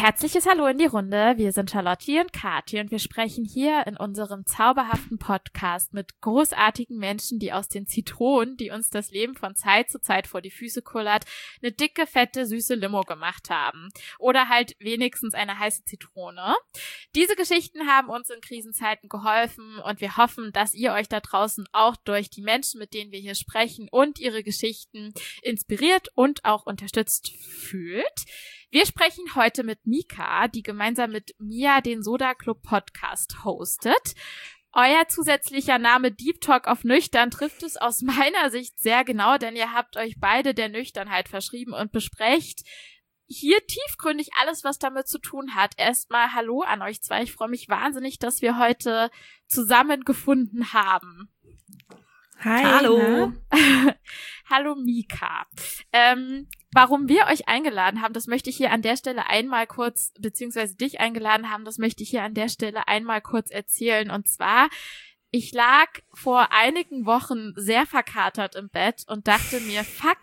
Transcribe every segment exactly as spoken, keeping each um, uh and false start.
herzliches Hallo in die Runde. Wir sind Charlotte und Kathi und wir sprechen hier in unserem zauberhaften Podcast mit großartigen Menschen, die aus den Zitronen, die uns das Leben von Zeit zu Zeit vor die Füße kullert, eine dicke, fette, süße Limo gemacht haben. Oder halt wenigstens eine heiße Zitrone. Diese Geschichten haben uns in Krisenzeiten geholfen und wir hoffen, dass ihr euch da draußen auch durch die Menschen, mit denen wir hier sprechen und ihre Geschichten inspiriert und auch unterstützt fühlt. Wir sprechen heute mit Mika, die gemeinsam mit Mia den Soda Club Podcast hostet. Euer zusätzlicher Name Deep Talk auf Nüchtern trifft es aus meiner Sicht sehr genau, denn ihr habt euch beide der Nüchternheit verschrieben und besprecht hier tiefgründig alles, was damit zu tun hat. Erstmal Hallo an euch zwei. Ich freue mich wahnsinnig, dass wir heute zusammengefunden haben. Hi. Hallo. Hallo Mika. Ähm, warum wir euch eingeladen haben, das möchte ich hier an der Stelle einmal kurz, beziehungsweise dich eingeladen haben, das möchte ich hier an der Stelle einmal kurz erzählen. Und zwar, ich lag vor einigen Wochen sehr verkatert im Bett und dachte mir, fuck,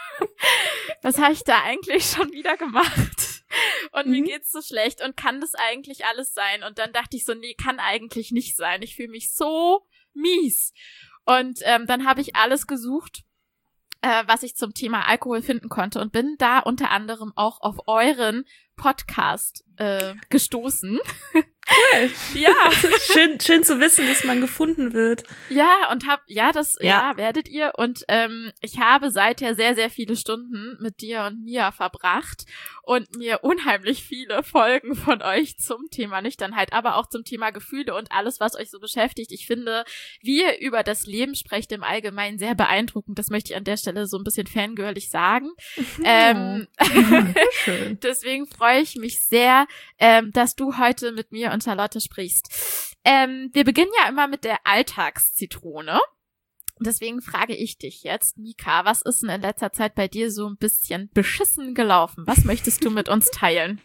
was habe ich da eigentlich schon wieder gemacht? Und mir mhm. geht's so schlecht und kann das eigentlich alles sein? Und dann dachte ich so, nee, kann eigentlich nicht sein. Ich fühle mich so mies. Und ähm, dann habe ich alles gesucht, äh, was ich zum Thema Alkohol finden konnte und bin da unter anderem auch auf euren Podcast äh, gestoßen. Cool. Ja. schön, schön zu wissen, dass man gefunden wird. Ja, und hab, ja, das, ja, Ja. werdet ihr. Und ähm, ich habe seither sehr, sehr viele Stunden mit dir und Mia verbracht und mir unheimlich viele Folgen von euch zum Thema Nüchternheit, aber auch zum Thema Gefühle und alles, was euch so beschäftigt. Ich finde, wie ihr über das Leben sprecht im Allgemeinen, sehr beeindruckend. Das möchte ich an der Stelle so ein bisschen fangirlig sagen. Ja. Ähm, Schön. Deswegen freue ich mich sehr, ähm, dass du heute mit mir und Charlotte sprichst. Ähm, wir beginnen ja immer mit der Alltagszitrone. Deswegen frage ich dich jetzt, Mika, was ist denn in letzter Zeit bei dir so ein bisschen beschissen gelaufen? Was möchtest du mit uns teilen?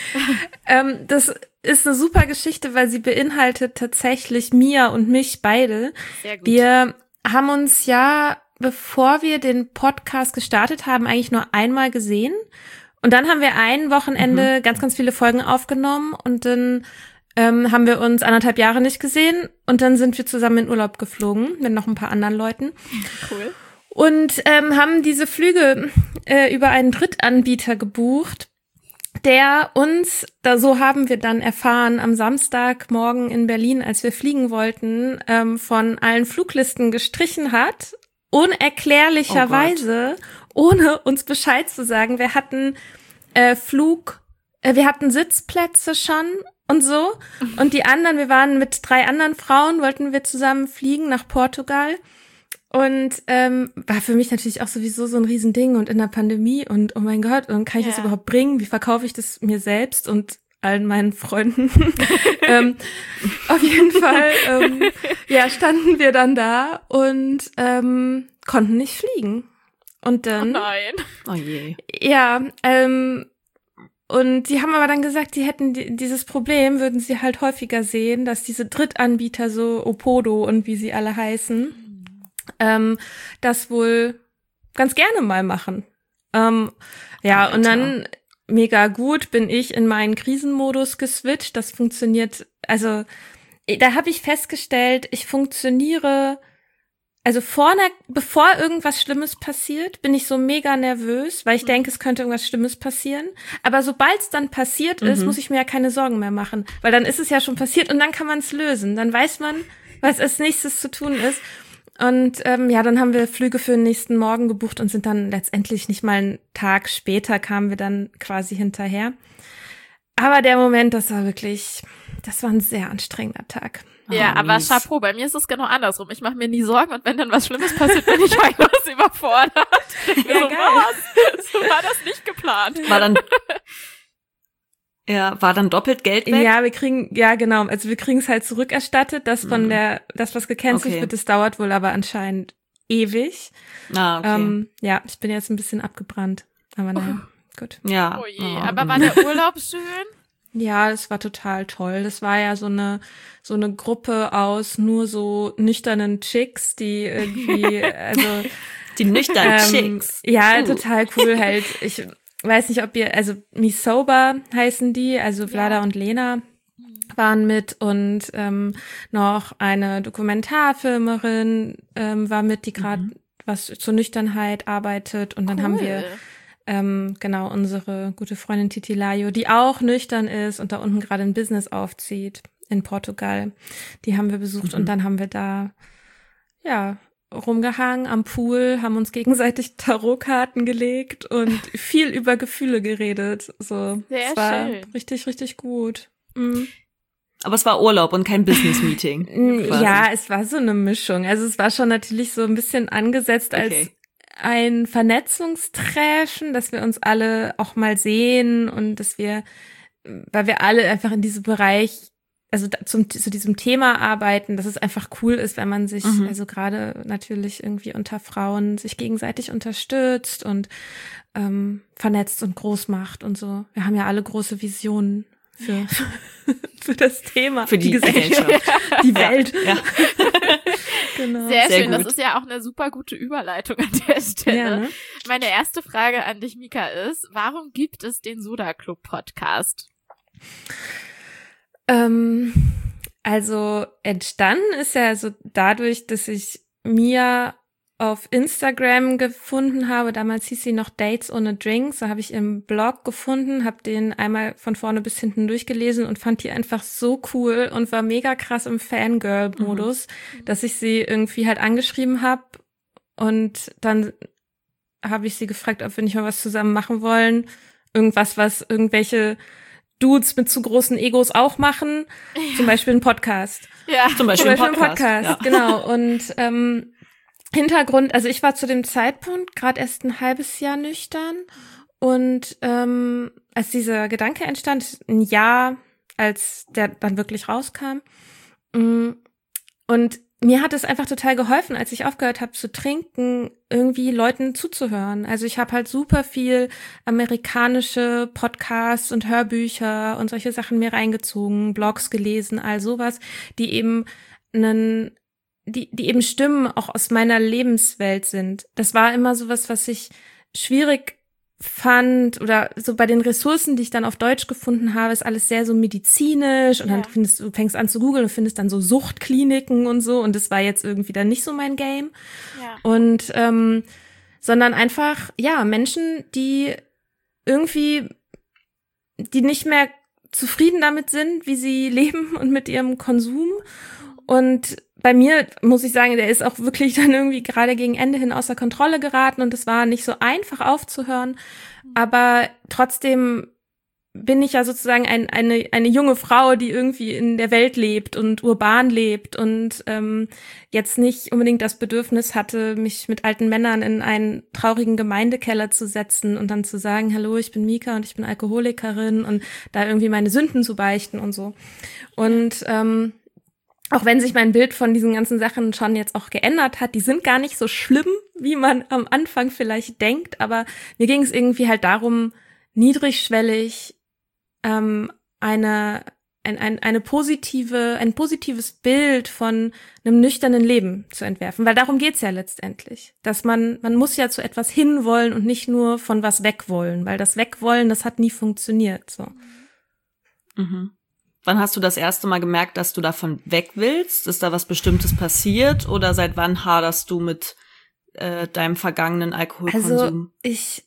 ähm, das ist eine super Geschichte, weil sie beinhaltet tatsächlich Mia und mich beide. Sehr gut. Wir haben uns ja, bevor wir den Podcast gestartet haben, eigentlich nur einmal gesehen. Und dann haben wir ein Wochenende mhm. ganz, ganz viele Folgen aufgenommen und dann ähm, haben wir uns anderthalb Jahre nicht gesehen und dann sind wir zusammen in Urlaub geflogen mit noch ein paar anderen Leuten. Cool. Und ähm, haben diese Flüge äh, über einen Drittanbieter gebucht, der uns, da so haben wir dann erfahren, am Samstagmorgen in Berlin, als wir fliegen wollten, ähm, von allen Fluglisten gestrichen hat, unerklärlicherweise, oh ohne uns Bescheid zu sagen. Wir hatten äh, Flug, äh, wir hatten Sitzplätze schon und so. Und die anderen, wir waren mit drei anderen Frauen, wollten wir zusammen fliegen nach Portugal. Und ähm, war für mich natürlich auch sowieso so ein Riesending und in der Pandemie und oh mein Gott, und kann ich Ja. das überhaupt bringen? Wie verkaufe ich das mir selbst und allen meinen Freunden? ähm, auf jeden Fall, ähm, ja, standen wir dann da und ähm, konnten nicht fliegen. Und Oh dann, nein. Oh je. ja, ähm, und die haben aber dann gesagt, die hätten die, dieses Problem, würden sie halt häufiger sehen, dass diese Drittanbieter, so Opodo und wie sie alle heißen, ähm, das wohl ganz gerne mal machen. Ähm, ja, Alter. und dann mega gut bin ich in meinen Krisenmodus geswitcht. Das funktioniert, also da habe ich festgestellt, ich funktioniere, also vorne, bevor irgendwas Schlimmes passiert, bin ich so mega nervös, weil ich denke, es könnte irgendwas Schlimmes passieren. Aber sobald es dann passiert ist, Mhm. muss ich mir ja keine Sorgen mehr machen, weil dann ist es ja schon passiert und dann kann man es lösen. Dann weiß man, was als nächstes zu tun ist. Und ähm, ja, dann haben wir Flüge für den nächsten Morgen gebucht und sind dann letztendlich nicht mal einen Tag später kamen wir dann quasi hinterher. Aber der Moment, das war wirklich, das war ein sehr anstrengender Tag. Ja, Oh, aber mies. Chapeau, bei mir ist es genau andersrum. Ich mache mir nie Sorgen und wenn dann was Schlimmes passiert, bin ich heillos überfordert. Ja, so, geil. was? So war das nicht geplant. War dann, ja, war dann doppelt Geld weg? Ja, wir kriegen, ja genau, also wir kriegen es halt zurückerstattet, das von Mhm. der, das was gecancelt Okay. wird, das dauert wohl aber anscheinend ewig. Ah, okay. Ähm, ja, ich bin jetzt ein bisschen abgebrannt, aber naja, gut. ja. Oh je, Oh. aber war der Urlaub schön? Ja, das war total toll. Das war ja so eine so eine Gruppe aus nur so nüchternen Chicks, die irgendwie, also Die nüchternen ähm, Chicks. ja, Uh. total cool halt. Ich weiß nicht, ob ihr, also Me Sober heißen die, also Vlada Ja. und Lena waren mit und ähm, noch eine Dokumentarfilmerin ähm, war mit, die gerade Mhm. was zur Nüchternheit arbeitet. Und dann Cool. haben wir ähm, genau unsere gute Freundin Titilayo, die auch nüchtern ist und da unten gerade ein Business aufzieht in Portugal. Die haben wir besucht Mhm. und dann haben wir da ja rumgehangen am Pool, haben uns gegenseitig Tarotkarten gelegt und viel über Gefühle geredet. So, Sehr es war schön. richtig, richtig gut. Mhm. Aber es war Urlaub und kein Business-Meeting. quasi. Ja, es war so eine Mischung. Also es war schon natürlich so ein bisschen angesetzt als Okay. ein Vernetzungstreffen, dass wir uns alle auch mal sehen und dass wir, weil wir alle einfach in diesem Bereich, also da- zum, zu diesem Thema arbeiten, dass es einfach cool ist, wenn man sich, Mhm. also gerade natürlich irgendwie unter Frauen sich gegenseitig unterstützt und ähm, vernetzt und groß macht und so. Wir haben ja alle große Visionen für, für das Thema, Für die Gesellschaft, Gesellschaft. die Welt. Ja. Genau. Sehr, Sehr schön, das gut. ist ja auch eine super gute Überleitung an der Stelle. Ja, ne? Meine erste Frage an dich, Mika, ist, warum gibt es den Soda Club Podcast? Ähm, also entstanden ist ja so dadurch, dass ich Mia auf Instagram gefunden habe. Damals hieß sie noch Dates ohne Drinks. Da habe ich im Blog gefunden, habe den einmal von vorne bis hinten durchgelesen und fand die einfach so cool und war mega krass im Fangirl-Modus, Mhm. dass ich sie irgendwie halt angeschrieben habe und dann habe ich sie gefragt, ob wir nicht mal was zusammen machen wollen. Irgendwas, was irgendwelche Dudes mit zu großen Egos auch machen. Zum Beispiel ein Podcast. Ja. Zum Zum Beispiel ein Beispiel ein Podcast. Podcast, genau. Und ähm, Hintergrund, also ich war zu dem Zeitpunkt gerade erst ein halbes Jahr nüchtern. Und ähm, als dieser Gedanke entstand, ein Jahr, als der dann wirklich rauskam. mm, Und mir hat es einfach total geholfen, als ich aufgehört habe zu trinken, irgendwie Leuten zuzuhören. Also ich habe halt super viel amerikanische Podcasts und Hörbücher und solche Sachen mir reingezogen, Blogs gelesen, all sowas, die eben einen, die, die eben Stimmen auch aus meiner Lebenswelt sind. Das war immer sowas, was ich schwierig fand oder so bei den Ressourcen, die ich dann auf Deutsch gefunden habe, ist alles sehr so medizinisch und Ja. dann findest du, fängst an zu googeln und findest dann so Suchtkliniken und so und das war jetzt irgendwie dann nicht so mein Game. Ja. Und ähm, sondern einfach, ja, Menschen, die irgendwie, die nicht mehr zufrieden damit sind, wie sie leben und mit ihrem Konsum. Und bei mir muss ich sagen, der ist auch wirklich dann irgendwie gerade gegen Ende hin außer Kontrolle geraten und es war nicht so einfach aufzuhören. Aber trotzdem bin ich ja sozusagen ein, eine eine junge Frau, die irgendwie in der Welt lebt und urban lebt und ähm, jetzt nicht unbedingt das Bedürfnis hatte, mich mit alten Männern in einen traurigen Gemeindekeller zu setzen und dann zu sagen, hallo, ich bin Mika und ich bin Alkoholikerin und da irgendwie meine Sünden zu beichten und so. Und ähm, auch wenn sich mein Bild von diesen ganzen Sachen schon jetzt auch geändert hat, die sind gar nicht so schlimm, wie man am Anfang vielleicht denkt, aber mir ging es irgendwie halt darum, niedrigschwellig ähm, eine ein, ein, eine positive ein positives Bild von einem nüchternen Leben zu entwerfen, weil darum geht's ja letztendlich, dass man man muss ja zu etwas hinwollen und nicht nur von was wegwollen, weil das Wegwollen, das hat nie funktioniert. So. Mhm. Wann hast du das erste Mal gemerkt, dass du davon weg willst? Ist da was Bestimmtes passiert? Oder seit wann haderst du mit äh, deinem vergangenen Alkoholkonsum? Also ich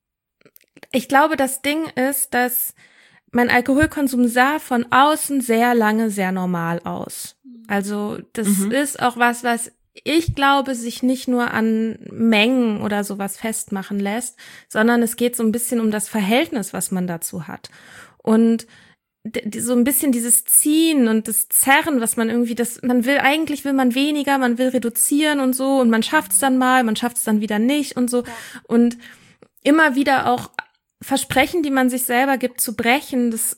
ich glaube, das Ding ist, dass mein Alkoholkonsum sah von außen sehr lange sehr normal aus. Also das Mhm. ist auch was, was ich glaube, sich nicht nur an Mengen oder sowas festmachen lässt, sondern es geht so ein bisschen um das Verhältnis, was man dazu hat. Und d- so ein bisschen dieses Ziehen und das Zerren, was man irgendwie, das, man will, eigentlich will man weniger, man will reduzieren und so und man schafft es dann mal, man schafft es dann wieder nicht und so. Ja. Und immer wieder auch Versprechen, die man sich selber gibt, zu brechen, das,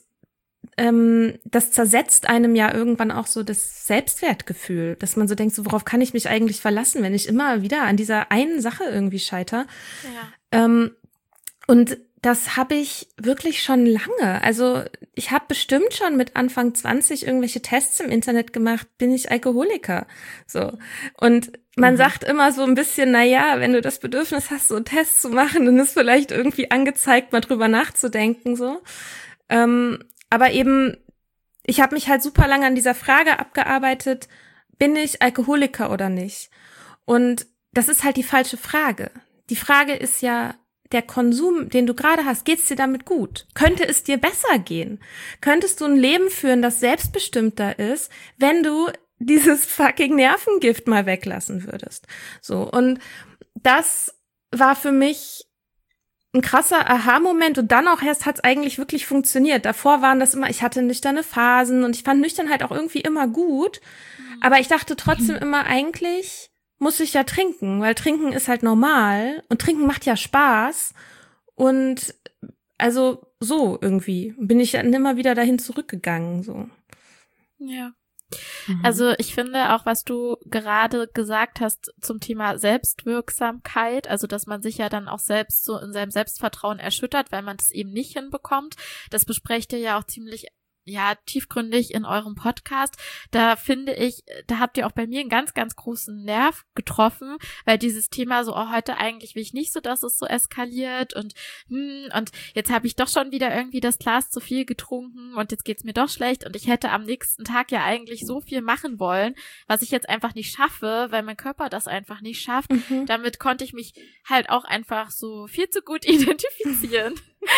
ähm, das zersetzt einem ja irgendwann auch so das Selbstwertgefühl, dass man so denkt, so worauf kann ich mich eigentlich verlassen, wenn ich immer wieder an dieser einen Sache irgendwie scheiter. Ja. Ähm, und das habe ich wirklich schon lange. Also ich habe bestimmt schon mit Anfang zwanzig irgendwelche Tests im Internet gemacht, bin ich Alkoholiker? So. Und man mhm. sagt immer so ein bisschen, na ja, wenn du das Bedürfnis hast, so einen Test zu machen, dann ist vielleicht irgendwie angezeigt, mal drüber nachzudenken, so. Ähm, aber eben, ich habe mich halt super lange an dieser Frage abgearbeitet, bin ich Alkoholiker oder nicht? Und das ist halt die falsche Frage. Die Frage ist ja, der Konsum, den du gerade hast, geht's dir damit gut? Könnte es dir besser gehen? Könntest du ein Leben führen, das selbstbestimmter ist, wenn du dieses fucking Nervengift mal weglassen würdest? So, und das war für mich ein krasser Aha-Moment und dann auch erst hat's eigentlich wirklich funktioniert. Davor waren das immer, ich hatte nüchterne Phasen und ich fand Nüchternheit auch irgendwie immer gut, aber ich dachte trotzdem immer, eigentlich muss ich ja trinken, weil trinken ist halt normal und trinken macht ja Spaß und also so irgendwie bin ich dann immer wieder dahin zurückgegangen, so. Ja. Mhm. Also ich finde auch, was du gerade gesagt hast zum Thema Selbstwirksamkeit, also dass man sich ja dann auch selbst so in seinem Selbstvertrauen erschüttert, weil man es eben nicht hinbekommt, das besprecht ihr ja auch ziemlich ja, tiefgründig in eurem Podcast. Da finde ich, da habt ihr auch bei mir einen ganz, ganz großen Nerv getroffen, weil dieses Thema so, oh, heute eigentlich will ich nicht so, dass es so eskaliert und hm, und jetzt habe ich doch schon wieder irgendwie das Glas zu viel getrunken und jetzt geht's mir doch schlecht und ich hätte am nächsten Tag ja eigentlich so viel machen wollen, was ich jetzt einfach nicht schaffe, weil mein Körper das einfach nicht schafft. Mhm. Damit konnte ich mich halt auch einfach so viel zu gut identifizieren.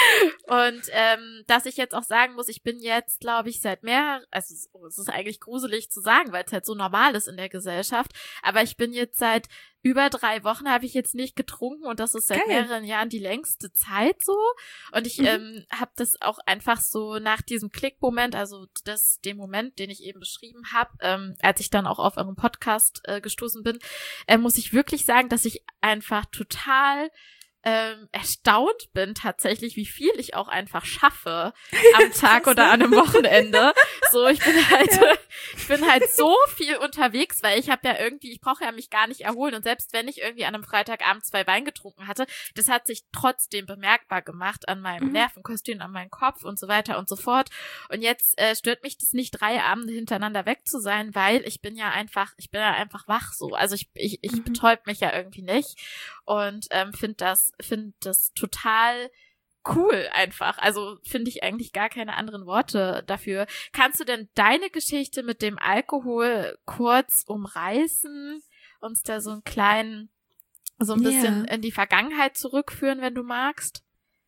Und ähm, dass ich jetzt auch sagen muss, ich bin jetzt, glaube ich, seit mehr, also es ist eigentlich gruselig zu sagen, weil es halt so normal ist in der Gesellschaft, aber ich bin jetzt seit über drei Wochen habe ich jetzt nicht getrunken und das ist seit Geil. mehreren Jahren die längste Zeit so und ich mhm. ähm, habe das auch einfach so nach diesem Klickmoment, also das den Moment, den ich eben beschrieben habe, ähm, als ich dann auch auf euren Podcast äh, gestoßen bin, äh, muss ich wirklich sagen, dass ich einfach total Ähm, erstaunt bin tatsächlich, wie viel ich auch einfach schaffe am Tag oder an einem Wochenende. So, ich bin halt, ja. ich bin halt so viel unterwegs, weil ich habe ja irgendwie, ich brauche ja mich gar nicht erholen und selbst wenn ich irgendwie an einem Freitagabend zwei Wein getrunken hatte, das hat sich trotzdem bemerkbar gemacht an meinem mhm. Nervenkostüm, an meinem Kopf und so weiter und so fort. Und jetzt äh, stört mich das nicht, drei Abende hintereinander weg zu sein, weil ich bin ja einfach, ich bin ja einfach wach so. Also ich, ich, ich mhm. betäub mich ja irgendwie nicht und ähm, finde das finde das total cool einfach. Also finde ich eigentlich gar keine anderen Worte dafür. Kannst du denn deine Geschichte mit dem Alkohol kurz umreißen? Uns da so einen kleinen, so ein bisschen yeah. in die Vergangenheit zurückführen, wenn du magst?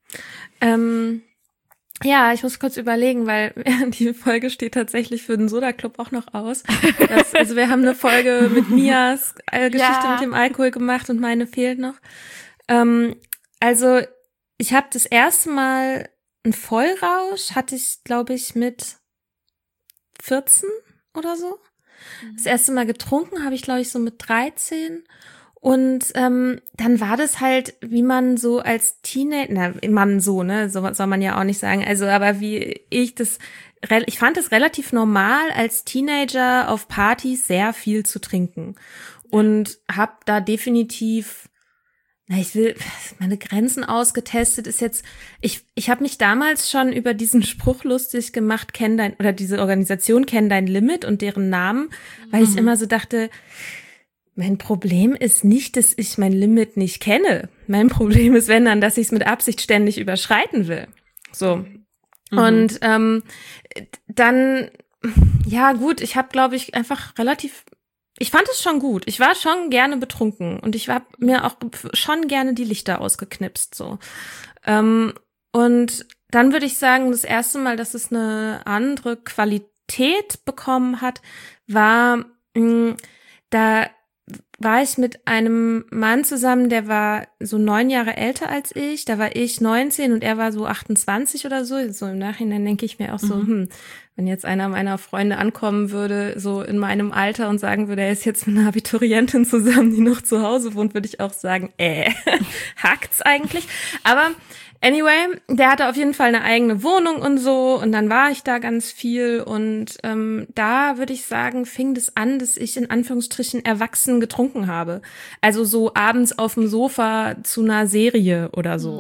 Ähm, ja, ich muss kurz überlegen, weil die Folge steht tatsächlich für den Soda Club auch noch aus. Das, also wir haben eine Folge mit Mias äh, Geschichte ja. mit dem Alkohol gemacht und meine fehlt noch. Ähm, Also ich habe das erste Mal einen Vollrausch, hatte ich, glaube ich, mit vierzehn oder so. Mhm. Das erste Mal getrunken habe ich, glaube ich, so mit dreizehn. Und ähm, dann war das halt, wie man so als Teenager, na, man so, ne, so soll man ja auch nicht sagen, also aber wie ich das, ich fand es relativ normal, als Teenager auf Partys sehr viel zu trinken. Und habe da definitiv Na, ich will, meine Grenzen ausgetestet ist jetzt, ich ich habe mich damals schon über diesen Spruch lustig gemacht, kenn dein, oder diese Organisation, kenn dein Limit und deren Namen, weil mhm. ich immer so dachte, mein Problem ist nicht, dass ich mein Limit nicht kenne. Mein Problem ist, wenn dann, dass ich es mit Absicht ständig überschreiten will. So. Mhm. Und ähm, dann, ja gut, ich habe, glaube ich, einfach relativ Ich fand es schon gut. Ich war schon gerne betrunken und ich habe mir auch schon gerne die Lichter ausgeknipst, so. Ähm, und dann würde ich sagen, das erste Mal, dass es eine andere Qualität bekommen hat, war, mh, da war ich mit einem Mann zusammen, der war so neun Jahre älter als ich. Da war ich neunzehn und er war so achtundzwanzig oder so. So im Nachhinein denke ich mir auch so, mhm. hm, wenn jetzt einer meiner Freunde ankommen würde, so in meinem Alter und sagen würde, er ist jetzt mit einer Abiturientin zusammen, die noch zu Hause wohnt, würde ich auch sagen, äh, hackt's eigentlich? Aber anyway, der hatte auf jeden Fall eine eigene Wohnung und so und dann war ich da ganz viel und ähm, da würde ich sagen, fing das an, dass ich in Anführungsstrichen erwachsen getrunken habe. Also so abends auf dem Sofa zu einer Serie oder so. Mhm.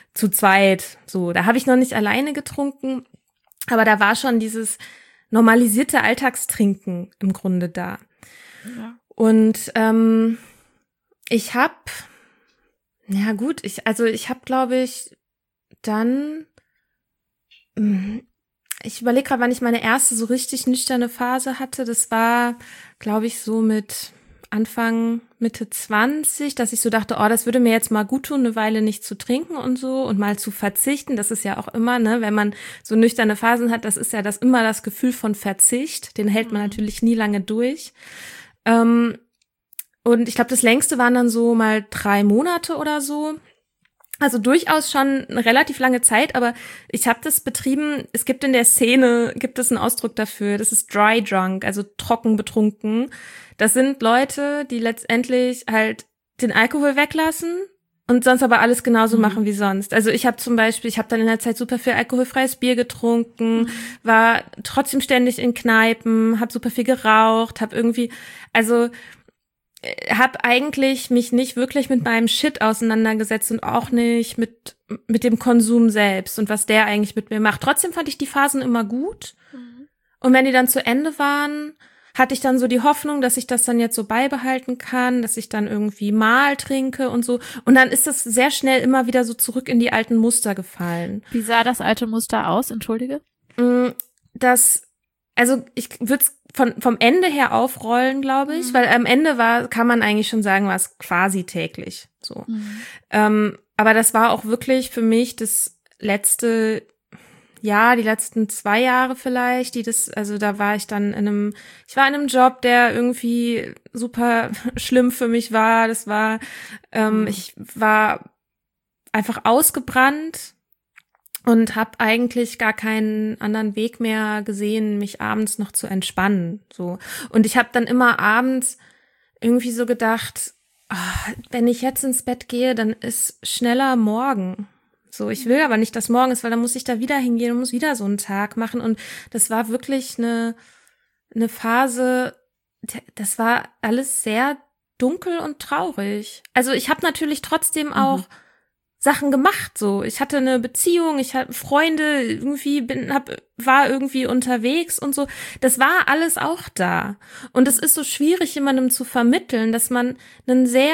zu zweit. So, da habe ich noch nicht alleine getrunken, aber da war schon dieses normalisierte Alltagstrinken im Grunde da. Ja. Und ähm, ich habe, ja gut, ich also ich habe, glaube ich, dann, ich überlege gerade, wann ich meine erste so richtig nüchterne Phase hatte. Das war, glaube ich, so mit Anfang, Mitte zwanzig, dass ich so dachte, oh, das würde mir jetzt mal gut tun, eine Weile nicht zu trinken und so und mal zu verzichten. Das ist ja auch immer, ne, wenn man so nüchterne Phasen hat, das ist ja das immer das Gefühl von Verzicht. Den hält man natürlich nie lange durch. Ähm, und ich glaube, das längste waren dann so mal drei Monate oder so. Also durchaus schon eine relativ lange Zeit, aber ich habe das betrieben, es gibt in der Szene, gibt es einen Ausdruck dafür, das ist dry drunk, also trocken betrunken. Das sind Leute, die letztendlich halt den Alkohol weglassen und sonst aber alles genauso mhm. machen wie sonst. Also ich habe zum Beispiel, ich habe dann in der Zeit super viel alkoholfreies Bier getrunken, mhm. war trotzdem ständig in Kneipen, habe super viel geraucht, habe irgendwie, also habe eigentlich mich nicht wirklich mit meinem Shit auseinandergesetzt und auch nicht mit mit dem Konsum selbst und was der eigentlich mit mir macht. Trotzdem fand ich die Phasen immer gut. Mhm. Und wenn die dann zu Ende waren, hatte ich dann so die Hoffnung, dass ich das dann jetzt so beibehalten kann, dass ich dann irgendwie mal trinke und so. Und dann ist das sehr schnell immer wieder so zurück in die alten Muster gefallen. Wie sah das alte Muster aus? Entschuldige. Das, also ich würde es von vom Ende her aufrollen, glaube ich, mhm. weil am Ende war, kann man eigentlich schon sagen, war es quasi täglich so. Mhm. Ähm, aber das war auch wirklich für mich das letzte Jahr, die letzten zwei Jahre vielleicht, die das, also da war ich dann in einem, ich war in einem Job, der irgendwie super schlimm für mich war. Das war, ähm, mhm. ich war einfach ausgebrannt. Und habe eigentlich gar keinen anderen Weg mehr gesehen, mich abends noch zu entspannen. So. Und ich habe dann immer abends irgendwie so gedacht, oh, wenn ich jetzt ins Bett gehe, dann ist schneller morgen. So, ich will aber nicht, dass morgen ist, weil dann muss ich da wieder hingehen und muss wieder so einen Tag machen. Und das war wirklich eine, eine Phase, das war alles sehr dunkel und traurig. Also ich habe natürlich trotzdem auch mhm. Sachen gemacht, so. Ich hatte eine Beziehung, ich hatte Freunde, irgendwie bin, hab, war irgendwie unterwegs und so. Das war alles auch da. Und es ist so schwierig, jemandem zu vermitteln, dass man ein sehr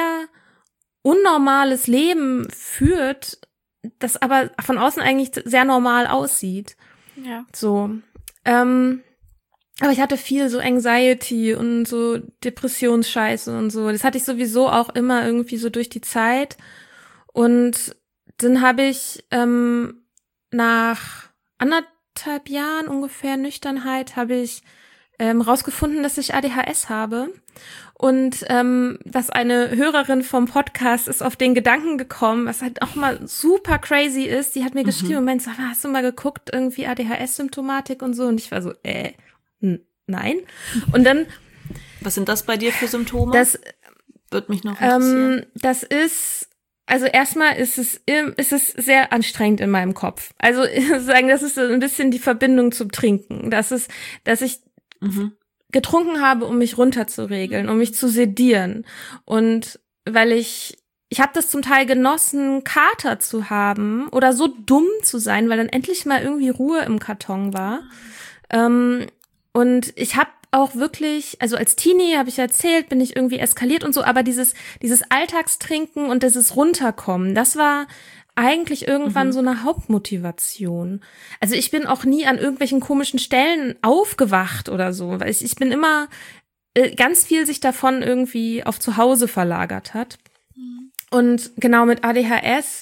unnormales Leben führt, das aber von außen eigentlich sehr normal aussieht. Ja. So. Ähm, aber ich hatte viel so Anxiety und so Depressionsscheiße und so. Das hatte ich sowieso auch immer irgendwie so durch die Zeit. Und dann habe ich ähm, nach anderthalb Jahren ungefähr Nüchternheit habe ich ähm, rausgefunden, dass ich A D H S habe. Und ähm, dass eine Hörerin vom Podcast ist auf den Gedanken gekommen, was halt auch mal super crazy ist. Die hat mir mhm. geschrieben und meinte, so, hast du mal geguckt, irgendwie A D H S-Symptomatik und so? Und ich war so, äh, n- nein. Und dann was sind das bei dir für Symptome? Das wird mich noch interessieren. Ähm, das ist Also erstmal ist es ist es sehr anstrengend in meinem Kopf. Also sagen, das ist so ein bisschen die Verbindung zum Trinken. Das ist, dass ich mhm. getrunken habe, um mich runterzuregeln, um mich zu sedieren. Und weil ich ich habe das zum Teil genossen, Kater zu haben oder so dumm zu sein, weil dann endlich mal irgendwie Ruhe im Karton war. Ähm, und ich habe auch wirklich, also als Teenie, habe ich erzählt, bin ich irgendwie eskaliert und so, aber dieses dieses Alltagstrinken und dieses Runterkommen, das war eigentlich irgendwann mhm. so eine Hauptmotivation. Also ich bin auch nie an irgendwelchen komischen Stellen aufgewacht oder so, weil ich, ich bin immer äh, ganz viel sich davon irgendwie auf zu Hause verlagert hat. Mhm. Und genau mit A D H S,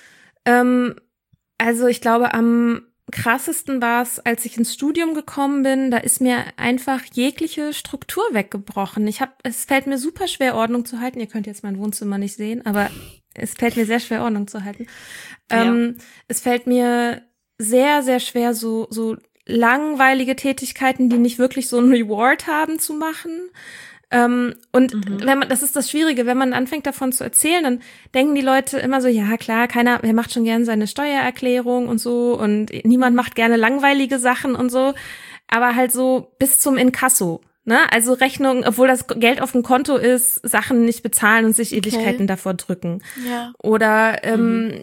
ähm, also ich glaube am krassesten war es, als ich ins Studium gekommen bin, da ist mir einfach jegliche Struktur weggebrochen. Ich habe, es fällt mir super schwer, Ordnung zu halten. Ihr könnt jetzt mein Wohnzimmer nicht sehen, aber es fällt mir sehr schwer, Ordnung zu halten. Ja. Ähm, es fällt mir sehr, sehr schwer, so so langweilige Tätigkeiten, die nicht wirklich so einen Reward haben, zu machen. Ähm, und mhm. wenn man, das ist das Schwierige, wenn man anfängt davon zu erzählen, dann denken die Leute immer so, ja klar, keiner, wer macht schon gerne seine Steuererklärung und so und niemand macht gerne langweilige Sachen und so, aber halt so bis zum Inkasso, ne? Also Rechnung, obwohl das Geld auf dem Konto ist, Sachen nicht bezahlen und sich Ewigkeiten okay. davor drücken. Ja. Oder ähm, mhm.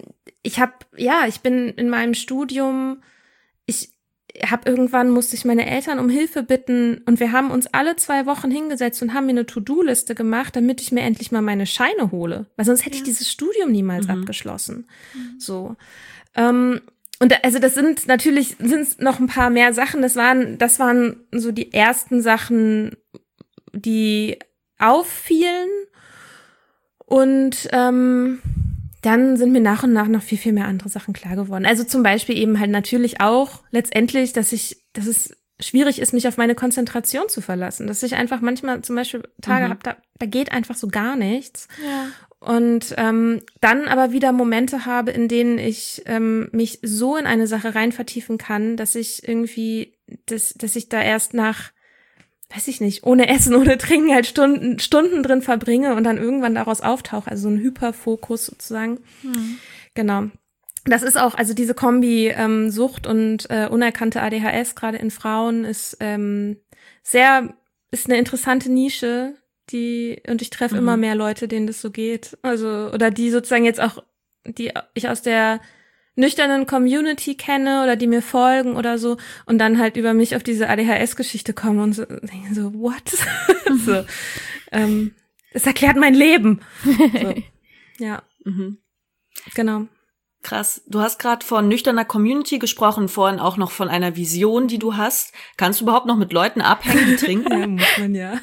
ich habe, ja, ich bin in meinem Studium, ich habe irgendwann, musste ich meine Eltern um Hilfe bitten und wir haben uns alle zwei Wochen hingesetzt und haben mir eine To-Do-Liste gemacht, damit ich mir endlich mal meine Scheine hole, weil sonst hätte ja. ich dieses Studium niemals mhm. abgeschlossen. Mhm. So. Ähm, und also das sind natürlich, sind noch ein paar mehr Sachen, das waren, das waren so die ersten Sachen, die auffielen und ähm, dann sind mir nach und nach noch viel, viel mehr andere Sachen klar geworden. Also zum Beispiel eben halt natürlich auch letztendlich, dass ich, dass es schwierig ist, mich auf meine Konzentration zu verlassen. Dass ich einfach manchmal zum Beispiel Tage mhm. habe, da, da geht einfach so gar nichts. Ja. Und ähm, dann aber wieder Momente habe, in denen ich ähm, mich so in eine Sache rein vertiefen kann, dass ich irgendwie, dass, dass ich da erst nach weiß ich nicht, ohne Essen, ohne Trinken halt Stunden, Stunden drin verbringe und dann irgendwann daraus auftauche, also so ein Hyperfokus sozusagen. Hm. Genau. Das ist auch, also diese Kombi ähm, Sucht und äh, unerkannte A D H S, gerade in Frauen, ist ähm, sehr, ist eine interessante Nische, die, und ich treffe mhm. immer mehr Leute, denen das so geht. Also, oder die sozusagen jetzt auch, die ich aus der nüchternen Community kenne oder die mir folgen oder so und dann halt über mich auf diese A D H S-Geschichte kommen und so, denke so, what? so, ähm, es erklärt mein Leben. So. Ja, mhm. genau. Krass. Du hast gerade von nüchterner Community gesprochen, vorhin auch noch von einer Vision, die du hast. Kannst du überhaupt noch mit Leuten abhängen, die trinken? Ja, muss man ja.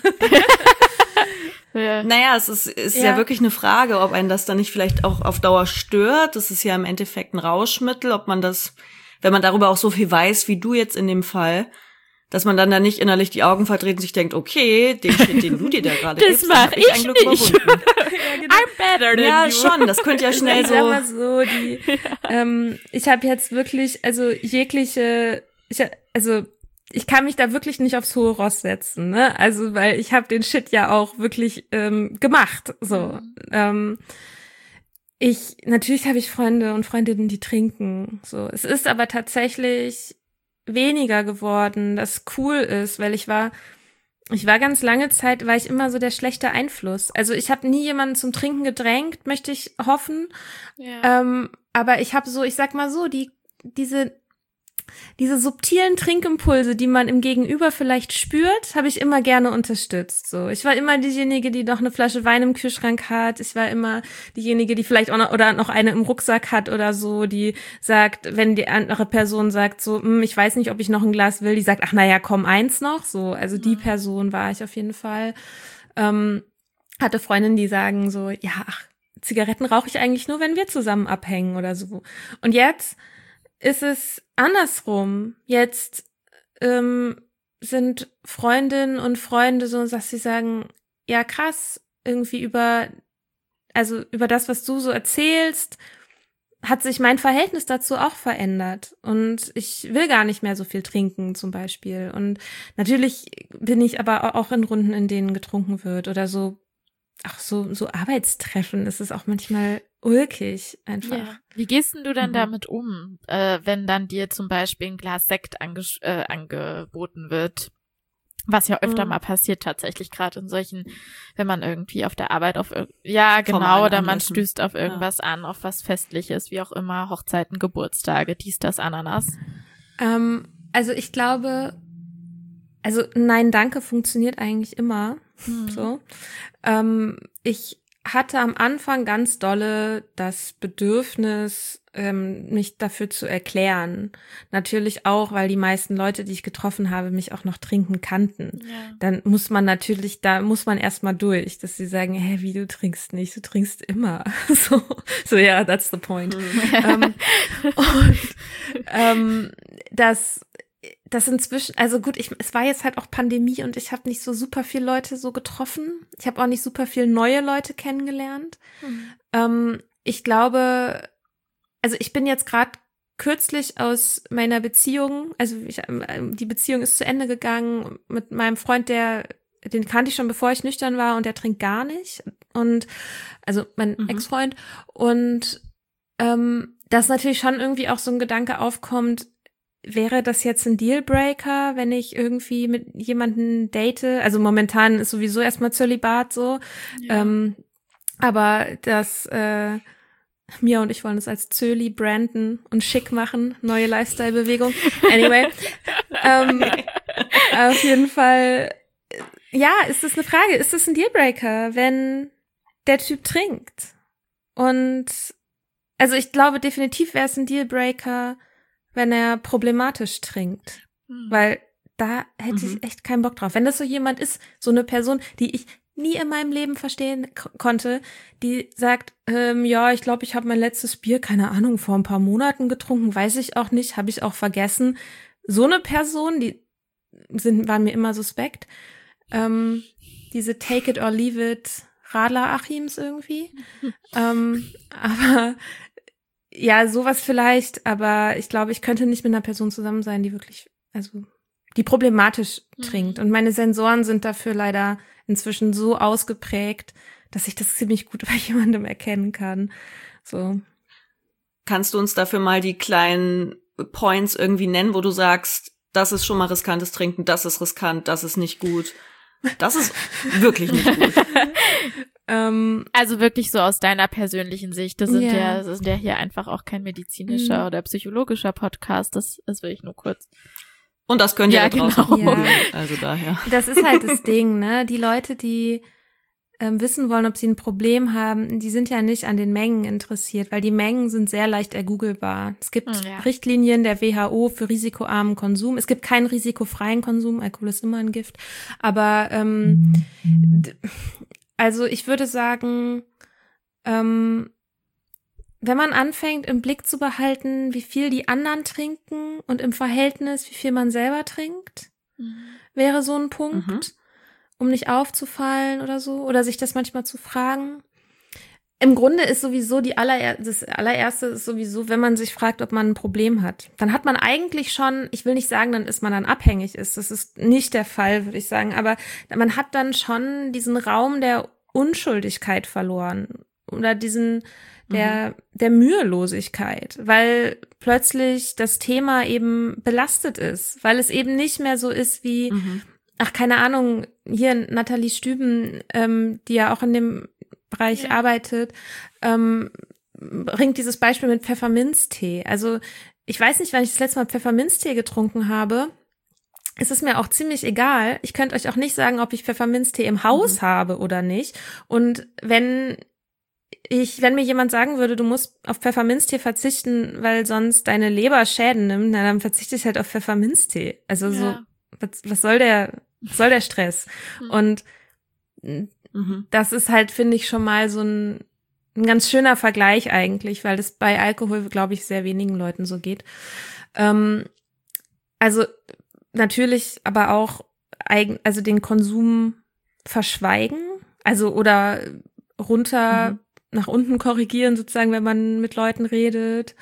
Ja. Naja, es ist, ist ja. ja wirklich eine Frage, ob einen das dann nicht vielleicht auch auf Dauer stört. Das ist ja im Endeffekt ein Rauschmittel, ob man das, wenn man darüber auch so viel weiß, wie du jetzt in dem Fall, dass man dann da nicht innerlich die Augen verdreht und sich denkt, okay, den Shit, den du dir da gerade gibst, mach ich ein Glück nicht. Ja, genau. I'm better than ja, you. schon, das könnte ja schnell so. Ich sag mal so, die, ja. ähm, ich habe jetzt wirklich, also jegliche, ich, also ich kann mich da wirklich nicht aufs hohe Ross setzen, ne? Also, weil ich habe den Shit ja auch wirklich ähm, gemacht, so. Mhm. Ähm, ich, natürlich habe ich Freunde und Freundinnen, die trinken, so. Es ist aber tatsächlich weniger geworden, das cool ist, weil ich war, ich war ganz lange Zeit, war ich immer so der schlechte Einfluss. Also ich habe nie jemanden zum Trinken gedrängt, möchte ich hoffen. Ja. Ähm, aber ich habe so, ich sag mal so, die, diese Diese subtilen Trinkimpulse, die man im Gegenüber vielleicht spürt, habe ich immer gerne unterstützt. So, ich war immer diejenige, die noch eine Flasche Wein im Kühlschrank hat. Ich war immer diejenige, die vielleicht auch noch oder noch eine im Rucksack hat oder so, die sagt, wenn die andere Person sagt so, ich weiß nicht, ob ich noch ein Glas will, die sagt, ach naja, komm, eins noch. So, also die Person war ich auf jeden Fall. Ähm, hatte Freundinnen, die sagen so, ja, ach, Zigaretten rauche ich eigentlich nur, wenn wir zusammen abhängen oder so. Und jetzt ist es andersrum. Jetzt ähm, sind Freundinnen und Freunde so, dass sie sagen, ja krass, irgendwie über, also über das, was du so erzählst, hat sich mein Verhältnis dazu auch verändert. Und ich will gar nicht mehr so viel trinken zum Beispiel. Und natürlich bin ich aber auch in Runden, in denen getrunken wird oder so, ach so, so Arbeitstreffen ist es auch manchmal ulkig einfach. Ja. Wie gehst denn du dann mhm. damit um, äh, wenn dann dir zum Beispiel ein Glas Sekt ange- äh, angeboten wird? Was ja öfter mhm. mal passiert tatsächlich, gerade in solchen, wenn man irgendwie auf der Arbeit auf, ja genau, oder man stößt auf irgendwas ja. an, auf was Festliches, wie auch immer, Hochzeiten, Geburtstage, dies, das, Ananas. Ähm, also ich glaube, also Nein, danke funktioniert eigentlich immer. Mhm. So. Ähm, ich hatte am Anfang ganz dolle das Bedürfnis, ähm, mich dafür zu erklären. Natürlich auch, weil die meisten Leute, die ich getroffen habe, mich auch noch trinken kannten. Ja. Dann muss man natürlich, da muss man erstmal durch, dass sie sagen, hä, wie, du trinkst nicht, du trinkst immer. So, so ja, yeah, that's the point. Mhm. ähm, und ähm, das Das inzwischen, also gut, ich, es war jetzt halt auch Pandemie und ich habe nicht so super viele Leute so getroffen. Ich habe auch nicht super viele neue Leute kennengelernt. Mhm. Ähm, ich glaube, also ich bin jetzt gerade kürzlich aus meiner Beziehung, also ich, die Beziehung ist zu Ende gegangen mit meinem Freund, der, den kannte ich schon bevor ich nüchtern war und der trinkt gar nicht. Und also mein mhm. Ex-Freund. Und ähm, dass natürlich schon irgendwie auch so ein Gedanke aufkommt, wäre das jetzt ein Dealbreaker, wenn ich irgendwie mit jemanden date? Also momentan ist sowieso erstmal Zölibat so. Ja. Ähm, aber das, äh, Mia und ich wollen es als Zöli branden und schick machen. Neue Lifestyle-Bewegung. Anyway. ähm, auf jeden Fall, ja, ist das eine Frage. Ist das ein Dealbreaker, wenn der Typ trinkt? Und also ich glaube, definitiv wäre es ein Dealbreaker, wenn er problematisch trinkt. Mhm. Weil da hätte mhm. ich echt keinen Bock drauf. Wenn das so jemand ist, so eine Person, die ich nie in meinem Leben verstehen k- konnte, die sagt, ähm, ja, ich glaube, ich habe mein letztes Bier, keine Ahnung, vor ein paar Monaten getrunken, weiß ich auch nicht, habe ich auch vergessen. So eine Person, die sind, waren mir immer suspekt. Ähm, diese Take it or leave it Radler Achims irgendwie. ähm, aber ja, sowas vielleicht, aber ich glaube, ich könnte nicht mit einer Person zusammen sein, die wirklich, also die problematisch mhm. trinkt. Und meine Sensoren sind dafür leider inzwischen so ausgeprägt, dass ich das ziemlich gut bei jemandem erkennen kann. So. Kannst du uns dafür mal die kleinen Points irgendwie nennen, wo du sagst, das ist schon mal riskantes Trinken, das ist riskant, das ist nicht gut. Das ist wirklich nicht gut. ähm, also wirklich so aus deiner persönlichen Sicht. Das sind ja, ja, das ist ja hier einfach auch kein medizinischer mhm. oder psychologischer Podcast. Das, das will ich nur kurz. Und das könnt ihr ja, da draußen genau. googeln. Ja. Also daher. Das ist halt das Ding, ne? Die Leute, die ähm, wissen wollen, ob sie ein Problem haben, die sind ja nicht an den Mengen interessiert, weil die Mengen sind sehr leicht ergoogelbar. Es gibt ja. Richtlinien der W H O für risikoarmen Konsum. Es gibt keinen risikofreien Konsum. Alkohol ist immer ein Gift. Aber ähm, d- also ich würde sagen, ähm, wenn man anfängt, im Blick zu behalten, wie viel die anderen trinken und im Verhältnis, wie viel man selber trinkt, mhm. wäre so ein Punkt, mhm. um nicht aufzufallen oder so, oder sich das manchmal zu fragen. Im Grunde ist sowieso die aller, das allererste ist sowieso, wenn man sich fragt, ob man ein Problem hat. Dann hat man eigentlich schon, ich will nicht sagen, dann ist man dann abhängig ist. Das ist nicht der Fall, würde ich sagen. Aber man hat dann schon diesen Raum der Unschuldigkeit verloren oder diesen der, der Mühelosigkeit, weil plötzlich das Thema eben belastet ist, weil es eben nicht mehr so ist wie, mhm. ach, keine Ahnung, hier Nathalie Stüben, ähm, die ja auch in dem Bereich ja. arbeitet, ähm, bringt dieses Beispiel mit Pfefferminztee. Also ich weiß nicht, wann ich das letzte Mal Pfefferminztee getrunken habe. Es ist mir auch ziemlich egal. Ich könnte euch auch nicht sagen, ob ich Pfefferminztee im Haus mhm. habe oder nicht. Und wenn ich, wenn mir jemand sagen würde, du musst auf Pfefferminztee verzichten, weil sonst deine Leber Schäden nimmt, na, dann verzichte ich halt auf Pfefferminztee. Also ja. so, was, was soll der, was soll der Stress? Mhm. Und mhm. das ist halt, finde ich, schon mal so ein, ein ganz schöner Vergleich eigentlich, weil das bei Alkohol, glaube ich, sehr wenigen Leuten so geht. Ähm, also natürlich aber auch eigen, also den Konsum verschweigen, also oder runter mhm. nach unten korrigieren, sozusagen, wenn man mit Leuten redet.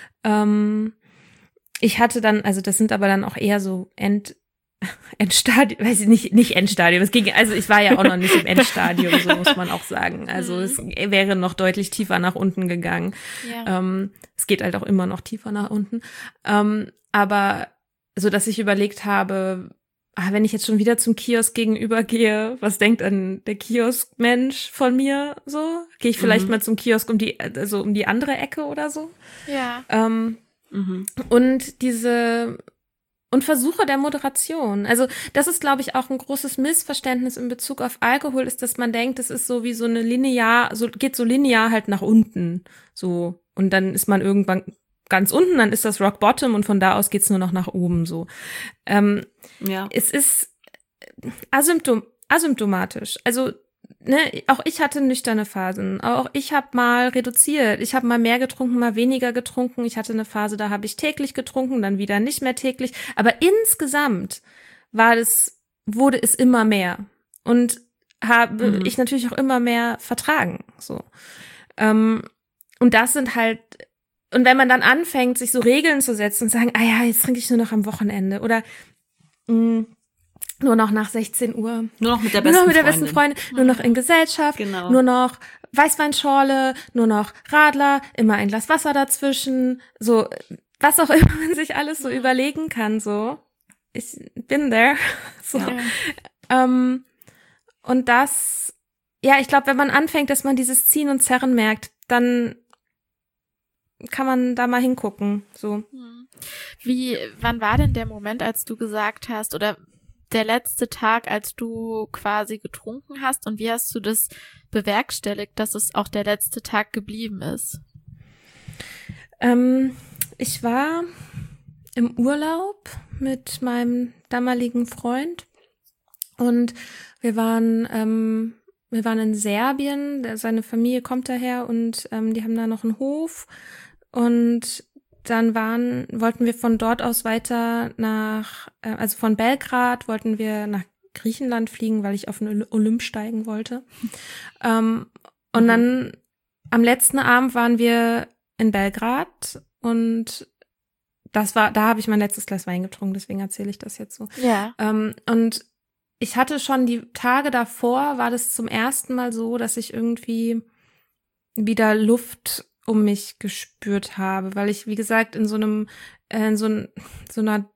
Ähm, ich hatte dann, also das sind aber dann auch eher so End, Endstadium, weiß ich nicht, nicht Endstadium. Es ging, also ich war ja auch noch nicht im Endstadium, so muss man auch sagen. Also es wäre noch deutlich tiefer nach unten gegangen. Ja. Ähm, es geht halt auch immer noch tiefer nach unten. Ähm, aber so, dass ich überlegt habe, ah, wenn ich jetzt schon wieder zum Kiosk gegenüber gehe, was denkt dann der Kioskmensch von mir so? Gehe ich vielleicht mhm. mal zum Kiosk um die, also um die andere Ecke oder so? Ja. Ähm, mhm. Und diese und Versuche der Moderation. Also das ist, glaube ich, auch ein großes Missverständnis in Bezug auf Alkohol, ist, dass man denkt, das ist so wie so eine linear, so geht so linear halt nach unten, so und dann ist man irgendwann ganz unten, dann ist das Rock Bottom und von da aus geht's nur noch nach oben so. Ähm, ja. Es ist asymptom- asymptomatisch. Also ne, auch ich hatte nüchterne Phasen. Auch ich habe mal reduziert. Ich habe mal mehr getrunken, mal weniger getrunken. Ich hatte eine Phase, da habe ich täglich getrunken, dann wieder nicht mehr täglich. Aber insgesamt war das, wurde es immer mehr. Und habe mhm. ich natürlich auch immer mehr vertragen. So. Ähm, und das sind halt Und wenn man dann anfängt, sich so Regeln zu setzen und sagen, ah ja, jetzt trinke ich nur noch am Wochenende oder mh, nur noch nach sechzehn Uhr. Nur noch mit der besten Freundin. Nur noch mit der besten Freundin, nur noch in Gesellschaft, genau. nur noch Weißweinschorle, nur noch Radler, immer ein Glas Wasser dazwischen, so, was auch immer man sich alles so überlegen kann, so. Ich bin there. So. Ja. Ähm, und das, ja, ich glaube, wenn man anfängt, dass man dieses Ziehen und Zerren merkt, dann kann man da mal hingucken, so. Wie, wann war denn der Moment, als du gesagt hast, oder der letzte Tag, als du quasi getrunken hast, und wie hast du das bewerkstelligt, dass es auch der letzte Tag geblieben ist? Ähm, ich war im Urlaub mit meinem damaligen Freund und wir waren, ähm, wir waren in Serbien, der, seine Familie kommt daher und ähm, die haben da noch einen Hof und dann waren, wollten wir von dort aus weiter nach, äh, also von Belgrad wollten wir nach Griechenland fliegen, weil ich auf den Olymp steigen wollte. ähm, und mhm. dann am letzten Abend waren wir in Belgrad und das war, da habe ich mein letztes Glas Wein getrunken, deswegen erzähle ich das jetzt so. Ja. Ähm, und ich hatte schon die Tage davor, war das zum ersten Mal so, dass ich irgendwie wieder Luft um mich gespürt habe, weil ich, wie gesagt, in so einem, äh, in so, ein, so einer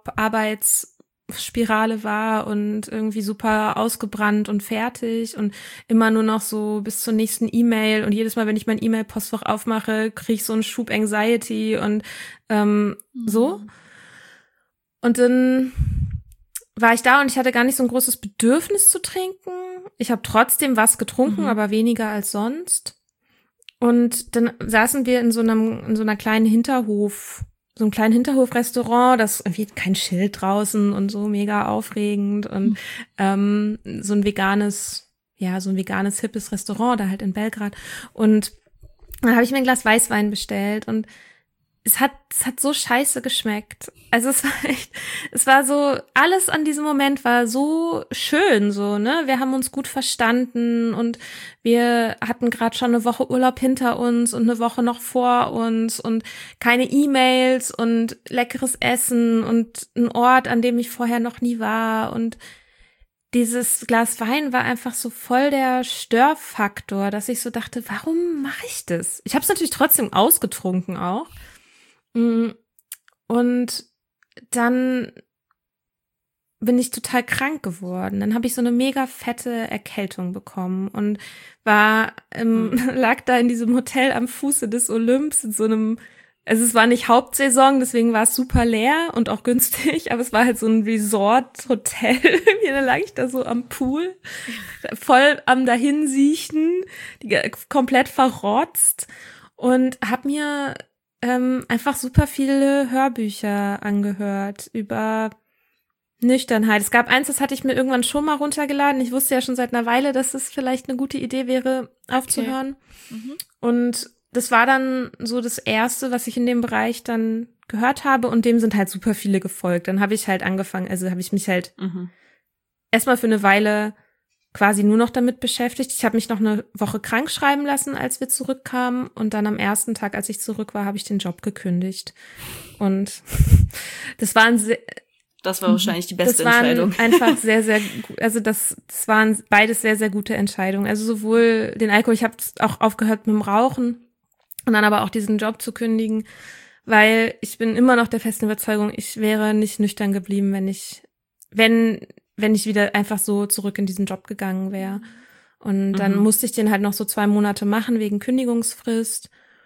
Job-Arbeitsspirale war und irgendwie super ausgebrannt und fertig und immer nur noch so bis zur nächsten E-Mail und jedes Mal, wenn ich mein E-Mail-Postfach aufmache, kriege ich so einen Schub Anxiety und ähm, mhm. so. Und dann war ich da und ich hatte gar nicht so ein großes Bedürfnis zu trinken. Ich habe trotzdem was getrunken, mhm. aber weniger als sonst. Und dann saßen wir in so einem, in so einer kleinen Hinterhof, so einem kleinen Hinterhofrestaurant, das irgendwie kein Schild draußen und so mega aufregend und mhm. ähm, so ein veganes, ja, so ein veganes, hippes Restaurant da halt in Belgrad. Und dann habe ich mir ein Glas Weißwein bestellt und es hat, es hat so scheiße geschmeckt. Also es war echt, es war so, alles an diesem Moment war so schön, so, ne? Wir haben uns gut verstanden und wir hatten gerade schon eine Woche Urlaub hinter uns und eine Woche noch vor uns und keine E-Mails und leckeres Essen und ein Ort, an dem ich vorher noch nie war und dieses Glas Wein war einfach so voll der Störfaktor, dass ich so dachte, warum mache ich das? Ich habe es natürlich trotzdem ausgetrunken auch. Und dann bin ich total krank geworden. Dann habe ich so eine mega fette Erkältung bekommen und war ähm, mhm. lag da in diesem Hotel am Fuße des Olymps in so einem, also es war nicht Hauptsaison, deswegen war es super leer und auch günstig, aber es war halt so ein Resort-Hotel. Dann lag ich da so am Pool, voll am Dahinsiechen, komplett verrotzt und hab mir Ähm, einfach super viele Hörbücher angehört über Nüchternheit. Es gab eins, das hatte ich mir irgendwann schon mal runtergeladen. Ich wusste ja schon seit einer Weile, dass es vielleicht eine gute Idee wäre, aufzuhören. Okay. Mhm. Und das war dann so das Erste, was ich in dem Bereich dann gehört habe. Und dem sind halt super viele gefolgt. Dann habe ich halt angefangen, also habe ich mich halt mhm. erstmal für eine Weile quasi nur noch damit beschäftigt. Ich habe mich noch eine Woche krank schreiben lassen, als wir zurückkamen. Und dann am ersten Tag, als ich zurück war, habe ich den Job gekündigt. Und das waren sehr, das war wahrscheinlich die beste das waren Entscheidung. Einfach sehr, sehr, also das, das waren beides sehr, sehr gute Entscheidungen. Also sowohl den Alkohol, ich habe auch aufgehört mit dem Rauchen und dann aber auch diesen Job zu kündigen, weil ich bin immer noch der festen Überzeugung, ich wäre nicht nüchtern geblieben, wenn ich, wenn wenn ich wieder einfach so zurück in diesen Job gegangen wäre. Und dann mhm. musste ich den halt noch so zwei Monate machen wegen Kündigungsfrist.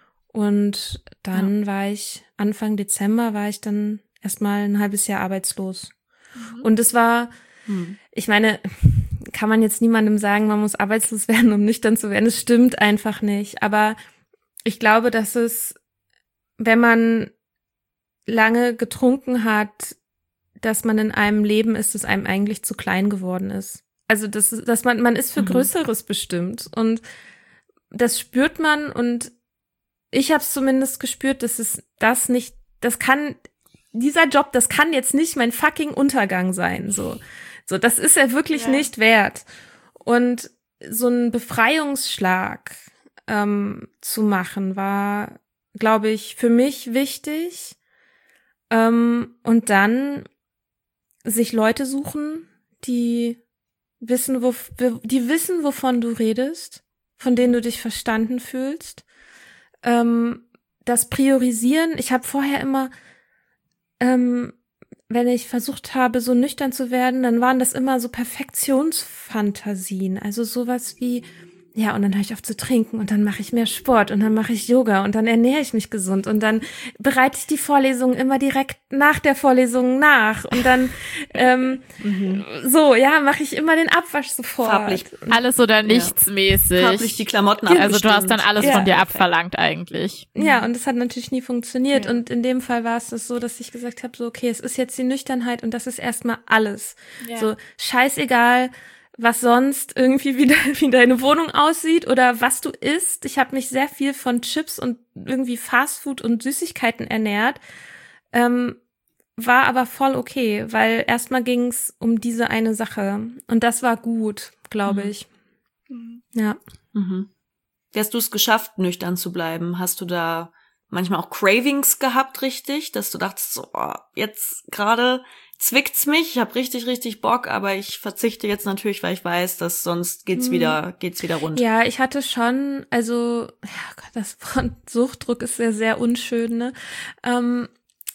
Und dann ja. war ich, Anfang Dezember war ich dann erstmal ein halbes Jahr arbeitslos. Mhm. Und es war, mhm. ich meine, kann man jetzt niemandem sagen, man muss arbeitslos werden, um nüchtern zu werden. Es stimmt einfach nicht. Aber ich glaube, dass es, wenn man lange getrunken hat, dass man in einem Leben ist, das einem eigentlich zu klein geworden ist. Also das, dass man, man ist für mhm. Größeres bestimmt und das spürt man und ich habe es zumindest gespürt, dass es das nicht, das kann, dieser Job, das kann jetzt nicht mein fucking Untergang sein, so. So, das ist er wirklich ja. nicht wert. Und so ein Befreiungsschlag ähm, zu machen war, glaube ich, für mich wichtig. Ähm, und dann sich Leute suchen, die wissen, wo, die wissen, wovon du redest, von denen du dich verstanden fühlst. Ähm, das Priorisieren. Ich habe vorher immer, ähm, wenn ich versucht habe, so nüchtern zu werden, dann waren das immer so Perfektionsfantasien. Also sowas wie, ja, und dann höre ich auf zu trinken und dann mache ich mehr Sport und dann mache ich Yoga und dann ernähre ich mich gesund und dann bereite ich die Vorlesungen immer direkt nach der Vorlesung nach und dann ähm, mhm. so, ja, mache ich immer den Abwasch sofort. Farblich. Alles oder nichts ja. mäßig. Farblich die Klamotten abgestimmt. Also du hast dann alles ja. von dir abverlangt eigentlich. Ja, und das hat natürlich nie funktioniert ja. und in dem Fall war es das so, dass ich gesagt habe, so okay, es ist jetzt die Nüchternheit und das ist erstmal alles. Ja. So scheißegal, was sonst irgendwie wie, de- wie deine Wohnung aussieht oder was du isst. Ich habe mich sehr viel von Chips und irgendwie Fastfood und Süßigkeiten ernährt, ähm, war aber voll okay, weil erstmal ging es um diese eine Sache und das war gut, glaube mhm. ich. Ja. Mhm. Wie hast du es geschafft, nüchtern zu bleiben? Hast du da manchmal auch Cravings gehabt, richtig? Dass du dachtest, so, oh, jetzt gerade zwickt's mich, ich habe richtig, richtig Bock, aber ich verzichte jetzt natürlich, weil ich weiß, dass sonst geht's wieder, geht's wieder rund. Ja, ich hatte schon, also, ja Gott, das Wort Suchtdruck ist sehr, sehr unschön, ne? Ähm,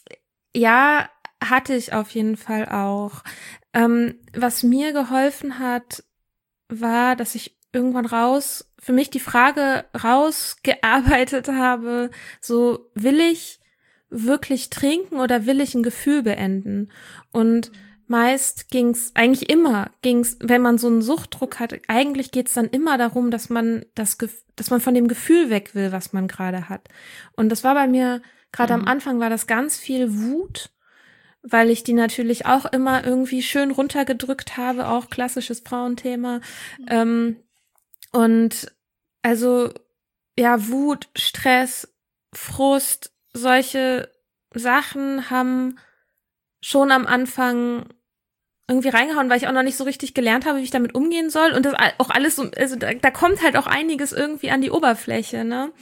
ja, hatte ich auf jeden Fall auch. Ähm, was mir geholfen hat, war, dass ich irgendwann raus, für mich die Frage rausgearbeitet habe, so, will ich wirklich trinken oder will ich ein Gefühl beenden? Und meist ging's, eigentlich immer ging's, wenn man so einen Suchtdruck hat, eigentlich geht's dann immer darum, dass man das, dass man von dem Gefühl weg will, was man gerade hat. Und das war bei mir, gerade mhm. am Anfang war das ganz viel Wut, weil ich die natürlich auch immer irgendwie schön runtergedrückt habe, auch klassisches Frauenthema. Mhm. Ähm, und also, ja, Wut, Stress, Frust, solche Sachen haben schon am Anfang irgendwie reingehauen, weil ich auch noch nicht so richtig gelernt habe, wie ich damit umgehen soll. Und das auch alles so, also da, da kommt halt auch einiges irgendwie an die Oberfläche, ne?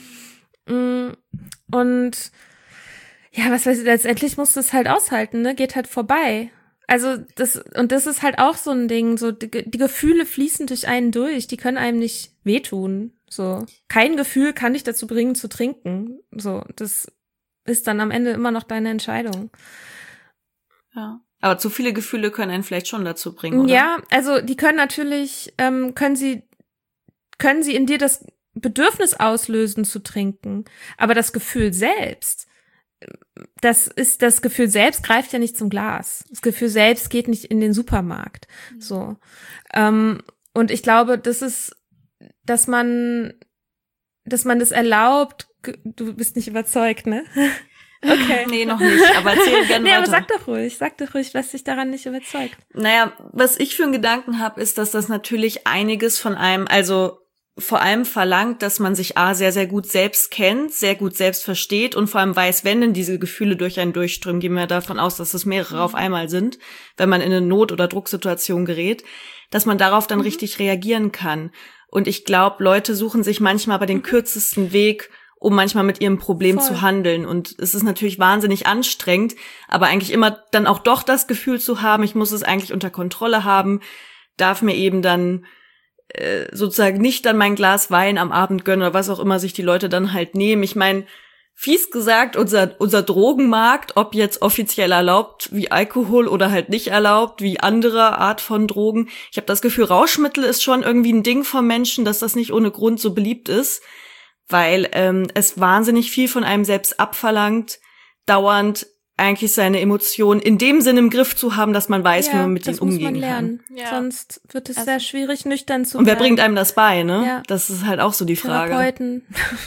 Und ja, was weiß ich, letztendlich musst du es halt aushalten, ne? Geht halt vorbei. Also das, und das ist halt auch so ein Ding, so die, die Gefühle fließen durch einen durch, die können einem nicht wehtun. So, kein Gefühl kann dich dazu bringen, zu trinken. So, das ist dann am Ende immer noch deine Entscheidung. Ja. Aber zu viele Gefühle können einen vielleicht schon dazu bringen, oder? Ja, also die können natürlich, ähm, können sie, können sie in dir das Bedürfnis auslösen zu trinken. Aber das Gefühl selbst, das ist, das Gefühl selbst greift ja nicht zum Glas. Das Gefühl selbst geht nicht in den Supermarkt. Mhm. So. Ähm, und ich glaube, das ist, dass man, dass man das erlaubt. Du bist nicht überzeugt, ne? Okay. Nee, noch nicht, aber erzähl gerne nee, weiter. Aber sag doch ruhig, sag doch ruhig, was dich daran nicht überzeugt. Naja, was ich für einen Gedanken habe, ist, dass das natürlich einiges von einem, also vor allem verlangt, dass man sich A, sehr, sehr gut selbst kennt, sehr gut selbst versteht und vor allem weiß, wenn denn diese Gefühle durch einen durchströmen, gehen wir davon aus, dass es mehrere mhm. auf einmal sind, wenn man in eine Not- oder Drucksituation gerät, dass man darauf dann mhm. richtig reagieren kann. Und ich glaube, Leute suchen sich manchmal aber den mhm. kürzesten Weg, um manchmal mit ihrem Problem Voll. Zu handeln. Und es ist natürlich wahnsinnig anstrengend, aber eigentlich immer dann auch doch das Gefühl zu haben, ich muss es eigentlich unter Kontrolle haben, darf mir eben dann äh, sozusagen nicht dann mein Glas Wein am Abend gönnen oder was auch immer sich die Leute dann halt nehmen. Ich meine, fies gesagt, unser unser Drogenmarkt, ob jetzt offiziell erlaubt wie Alkohol oder halt nicht erlaubt, wie andere Art von Drogen. Ich habe das Gefühl, Rauschmittel ist schon irgendwie ein Ding vom Menschen, dass das nicht ohne Grund so beliebt ist. Weil ähm, es wahnsinnig viel von einem selbst abverlangt, dauernd eigentlich seine Emotionen in dem Sinne im Griff zu haben, dass man weiß, ja, wie man mit ihnen umgehen man lernen. kann. Ja. Sonst wird es also, sehr schwierig, nüchtern zu Und wer bleiben. bringt einem das bei, ne? Ja. Das ist halt auch so die Frage. Therapeuten.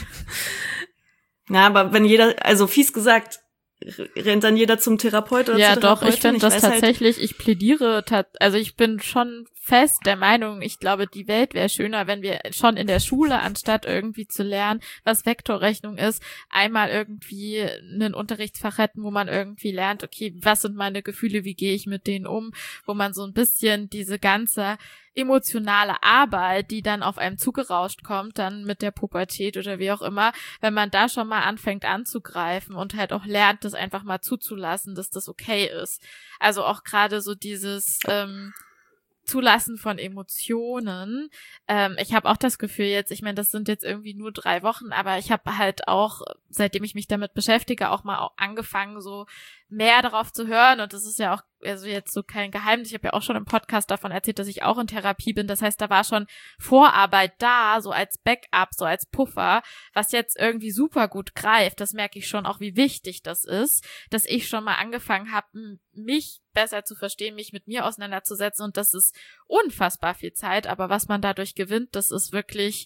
Ja, aber wenn jeder, also fies gesagt, rennt dann jeder zum Therapeut oder ja, zur Therapeutin? Ja, doch, ich finde das tatsächlich, halt, ich plädiere, also ich bin schon fest der Meinung, ich glaube, die Welt wäre schöner, wenn wir schon in der Schule, anstatt irgendwie zu lernen, was Vektorrechnung ist, einmal irgendwie einen Unterrichtsfach hätten, wo man irgendwie lernt, okay, was sind meine Gefühle, wie gehe ich mit denen um, wo man so ein bisschen diese ganze emotionale Arbeit, die dann auf einem zugerauscht kommt, dann mit der Pubertät oder wie auch immer, wenn man da schon mal anfängt anzugreifen und halt auch lernt, das einfach mal zuzulassen, dass das okay ist. Also auch gerade so dieses ähm, Zulassen von Emotionen. Ähm, ich habe auch das Gefühl jetzt, ich meine, das sind jetzt irgendwie nur drei Wochen, aber ich habe halt auch seitdem ich mich damit beschäftige, auch mal auch angefangen, so mehr darauf zu hören. Und das ist ja auch also jetzt so kein Geheimnis. Ich habe ja auch schon im Podcast davon erzählt, dass ich auch in Therapie bin. Das heißt, da war schon Vorarbeit da, so als Backup, so als Puffer, was jetzt irgendwie super gut greift. Das merke ich schon auch, wie wichtig das ist, dass ich schon mal angefangen habe, mich besser zu verstehen, mich mit mir auseinanderzusetzen. Und das ist unfassbar viel Zeit. Aber was man dadurch gewinnt, das ist wirklich,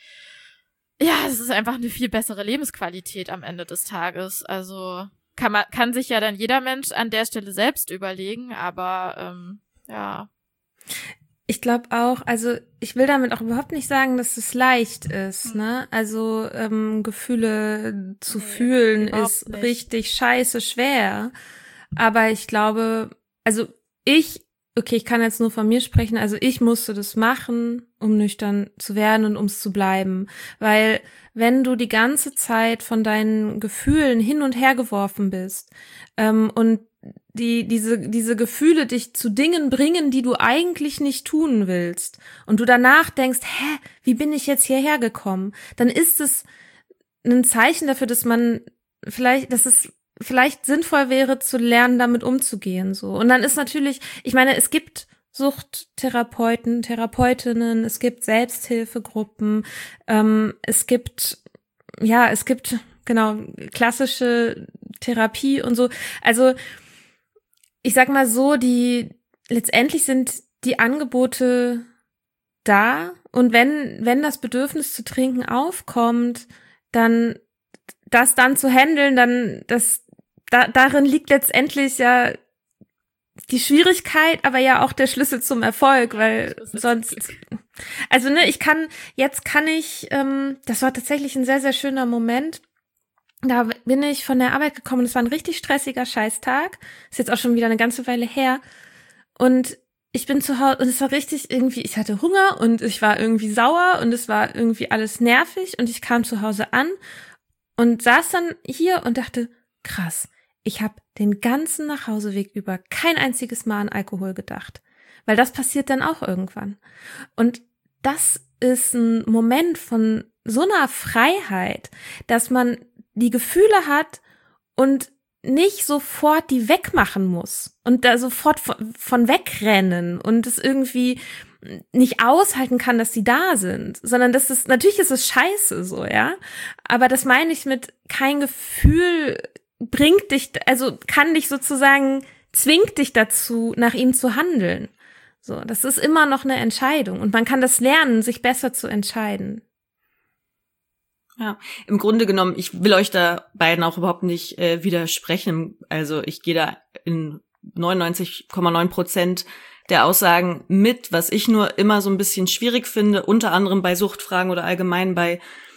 ja, es ist einfach eine viel bessere Lebensqualität am Ende des Tages. Also kann man, kann sich ja dann jeder Mensch an der Stelle selbst überlegen, aber ähm, ja. Ich glaube auch, also ich will damit auch überhaupt nicht sagen, dass es leicht ist, mhm. ne? Also ähm, Gefühle zu nee, fühlen ist nicht. Richtig scheiße schwer. Aber ich glaube, also ich, okay, ich kann jetzt nur von mir sprechen, also ich musste das machen, um nüchtern zu werden und ums zu bleiben. Weil wenn du die ganze Zeit von deinen Gefühlen hin und her geworfen bist ähm, und die diese diese Gefühle dich zu Dingen bringen, die du eigentlich nicht tun willst und du danach denkst, hä, wie bin ich jetzt hierher gekommen? Dann ist es ein Zeichen dafür, dass man vielleicht, dass es vielleicht sinnvoll wäre, zu lernen, damit umzugehen, so. Und dann ist natürlich, ich meine, es gibt Suchttherapeuten, Therapeutinnen, es gibt Selbsthilfegruppen, ähm, es gibt, ja, es gibt, genau, klassische Therapie und so. Also, ich sag mal so, die, letztendlich sind die Angebote da und wenn, wenn das Bedürfnis zu trinken aufkommt, dann, das dann zu handeln, dann, das, da, darin liegt letztendlich ja die Schwierigkeit, aber ja auch der Schlüssel zum Erfolg, weil sonst, also ne, ich kann, jetzt kann ich, ähm, das war tatsächlich ein sehr, sehr schöner Moment. Da bin ich von der Arbeit gekommen, es war ein richtig stressiger Scheißtag, ist jetzt auch schon wieder eine ganze Weile her und ich bin zu Hause und es war richtig irgendwie, ich hatte Hunger und ich war irgendwie sauer und es war irgendwie alles nervig und ich kam zu Hause an und saß dann hier und dachte, krass, ich habe den ganzen Nachhauseweg über kein einziges Mal an Alkohol gedacht, weil das passiert dann auch irgendwann. Und das ist ein Moment von so einer Freiheit, dass man die Gefühle hat und nicht sofort die wegmachen muss und da sofort von, von wegrennen und es irgendwie nicht aushalten kann, dass sie da sind, sondern das ist, natürlich ist es scheiße so, ja, aber das meine ich mit kein Gefühl bringt dich, also kann dich sozusagen, zwingt dich dazu, nach ihm zu handeln. So, das ist immer noch eine Entscheidung und man kann das lernen, sich besser zu entscheiden. Ja, im Grunde genommen, ich will euch da beiden auch überhaupt nicht äh, widersprechen. Also ich gehe da in neunundneunzig Komma neun Prozent der Aussagen mit, was ich nur immer so ein bisschen schwierig finde, unter anderem bei Suchtfragen oder allgemein bei,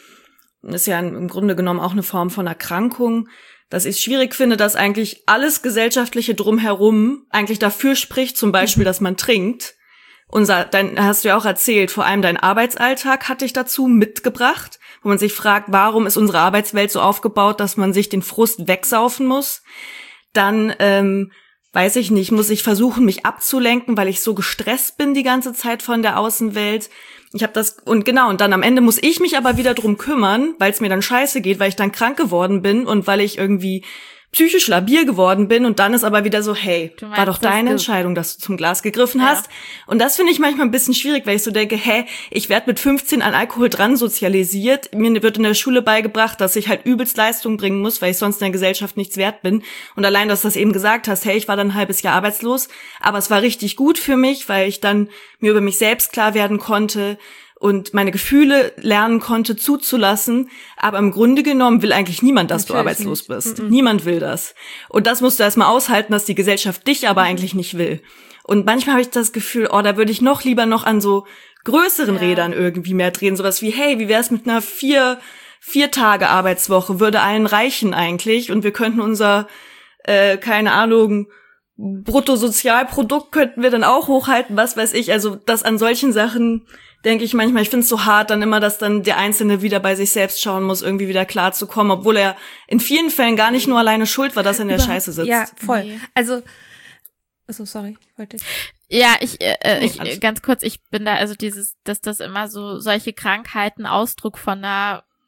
ist ja im Grunde genommen auch eine Form von Erkrankung, dass ich es schwierig finde, dass eigentlich alles Gesellschaftliche drumherum eigentlich dafür spricht, zum Beispiel, dass man trinkt. Unser, dann hast du ja auch erzählt, vor allem dein Arbeitsalltag hat dich dazu mitgebracht, wo man sich fragt, warum ist unsere Arbeitswelt so aufgebaut, dass man sich den Frust wegsaufen muss. Dann, ähm, weiß ich nicht, muss ich versuchen, mich abzulenken, weil ich so gestresst bin die ganze Zeit von der Außenwelt. Ich habe das, und genau, und dann am Ende muss ich mich aber wieder drum kümmern, weil es mir dann scheiße geht, weil ich dann krank geworden bin und weil ich irgendwie psychisch labil geworden bin und dann ist aber wieder so, hey, meinst, war doch deine Entscheidung, dass du zum Glas gegriffen ja. hast. Und das finde ich manchmal ein bisschen schwierig, weil ich so denke, hä, ich werde mit fünfzehn an Alkohol dran sozialisiert. Mir wird in der Schule beigebracht, dass ich halt übelst Leistung bringen muss, weil ich sonst in der Gesellschaft nichts wert bin. Und allein, dass du das eben gesagt hast, hey, ich war dann ein halbes Jahr arbeitslos, aber es war richtig gut für mich, weil ich dann mir über mich selbst klar werden konnte und meine Gefühle lernen konnte zuzulassen, aber im Grunde genommen will eigentlich niemand, dass Natürlich du arbeitslos nicht. bist. Mm-mm. Niemand will das. Und das musst du erstmal aushalten, dass die Gesellschaft dich aber eigentlich nicht will. Und manchmal habe ich das Gefühl, oh, da würde ich noch lieber noch an so größeren ja. Rädern irgendwie mehr drehen, sowas wie, hey, wie wär's mit einer vier, vier Tage Arbeitswoche, würde allen reichen eigentlich und wir könnten unser, äh, keine Ahnung, Bruttosozialprodukt könnten wir dann auch hochhalten, was weiß ich, also das an solchen Sachen denke ich manchmal, ich finde es so hart dann immer, dass dann der Einzelne wieder bei sich selbst schauen muss, irgendwie wieder klar zu kommen, obwohl er in vielen Fällen gar nicht nur alleine schuld war, dass er in der Über- Scheiße sitzt. Ja, voll. Nee. Also, also sorry, wollte ich. Ja, ich, äh, ich äh, ganz kurz, ich bin da, also dieses, dass das immer so solche Krankheiten Ausdruck von einer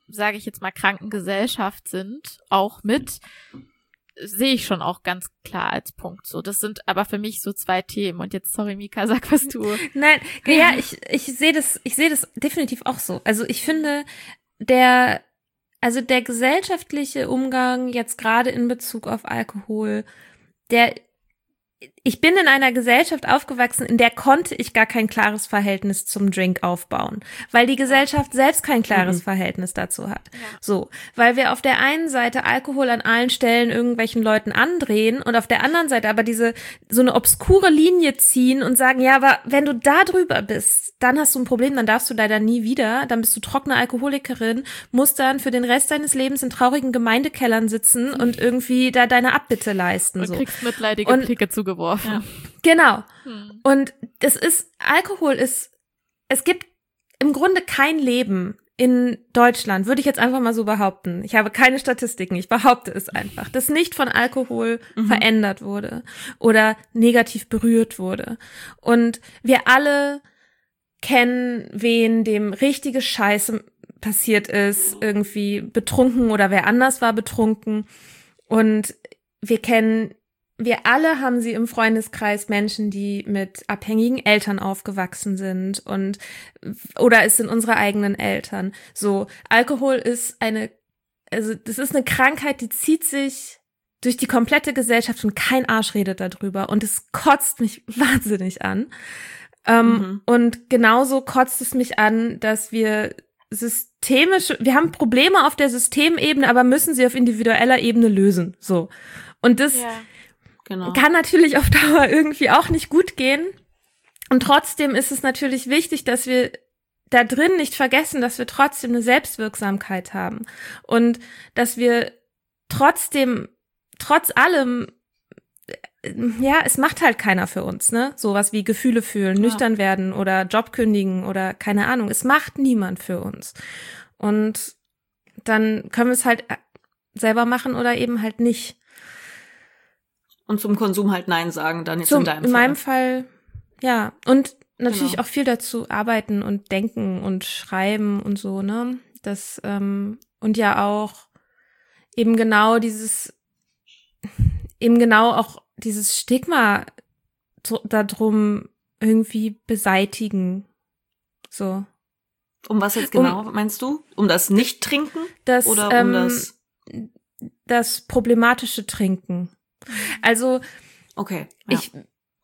sage ich jetzt mal, kranken Gesellschaft sind, auch mit, sehe ich schon auch ganz klar als Punkt so. Das sind aber für mich so zwei Themen. Und jetzt, sorry, Mika, sag was du. Nein, ja, ich, ich sehe das, ich sehe das definitiv auch so. Also ich finde, der, also der gesellschaftliche Umgang jetzt gerade in Bezug auf Alkohol, der, ich bin in einer Gesellschaft aufgewachsen, in der konnte ich gar kein klares Verhältnis zum Drink aufbauen, weil die Gesellschaft selbst kein klares mhm. Verhältnis dazu hat. Ja. So, weil wir auf der einen Seite Alkohol an allen Stellen irgendwelchen Leuten andrehen und auf der anderen Seite aber diese so eine obskure Linie ziehen und sagen, ja, aber wenn du da drüber bist, dann hast du ein Problem, dann darfst du leider nie wieder, dann bist du trockene Alkoholikerin, musst dann für den Rest deines Lebens in traurigen Gemeindekellern sitzen und irgendwie da deine Abbitte leisten. Und so. kriegst mitleidige und, Blicke zugeworfen. Ja. Genau. Hm. Und das ist, Alkohol ist, es gibt im Grunde kein Leben in Deutschland, würde ich jetzt einfach mal so behaupten. Ich habe keine Statistiken, ich behaupte es einfach, das nicht von Alkohol mhm. verändert wurde oder negativ berührt wurde. Und wir alle kennen, wen dem richtige Scheiße passiert ist, irgendwie betrunken oder wer anders war betrunken. Und wir kennen, wir alle haben sie im Freundeskreis Menschen, die mit abhängigen Eltern aufgewachsen sind und oder es sind unsere eigenen Eltern. So, Alkohol ist eine, also das ist eine Krankheit, die zieht sich durch die komplette Gesellschaft und kein Arsch redet darüber und es kotzt mich wahnsinnig an. Ähm, mhm. Und genauso kotzt es mich an, dass wir systemisch, wir haben Probleme auf der Systemebene, aber müssen sie auf individueller Ebene lösen. So. Und das ja, genau. kann natürlich auf Dauer irgendwie auch nicht gut gehen. Und trotzdem ist es natürlich wichtig, dass wir da drin nicht vergessen, dass wir trotzdem eine Selbstwirksamkeit haben. Und dass wir trotzdem, trotz allem, ja, es macht halt keiner für uns, ne? Sowas wie Gefühle fühlen, ja. nüchtern werden oder Job kündigen oder keine Ahnung. Es macht niemand für uns. Und dann können wir es halt selber machen oder eben halt nicht. Und zum Konsum halt Nein sagen, dann jetzt zum, in deinem Fall. In meinem Fall, ja. Und natürlich genau. auch viel dazu arbeiten und denken und schreiben und so, ne? Das, ähm, und ja auch eben genau dieses, eben genau auch dieses Stigma darum irgendwie beseitigen. So. Um was jetzt genau, um, meinst du? Um das Nicht-Trinken? Das, oder um ähm, das? Das problematische Trinken. Also, okay, ja. ich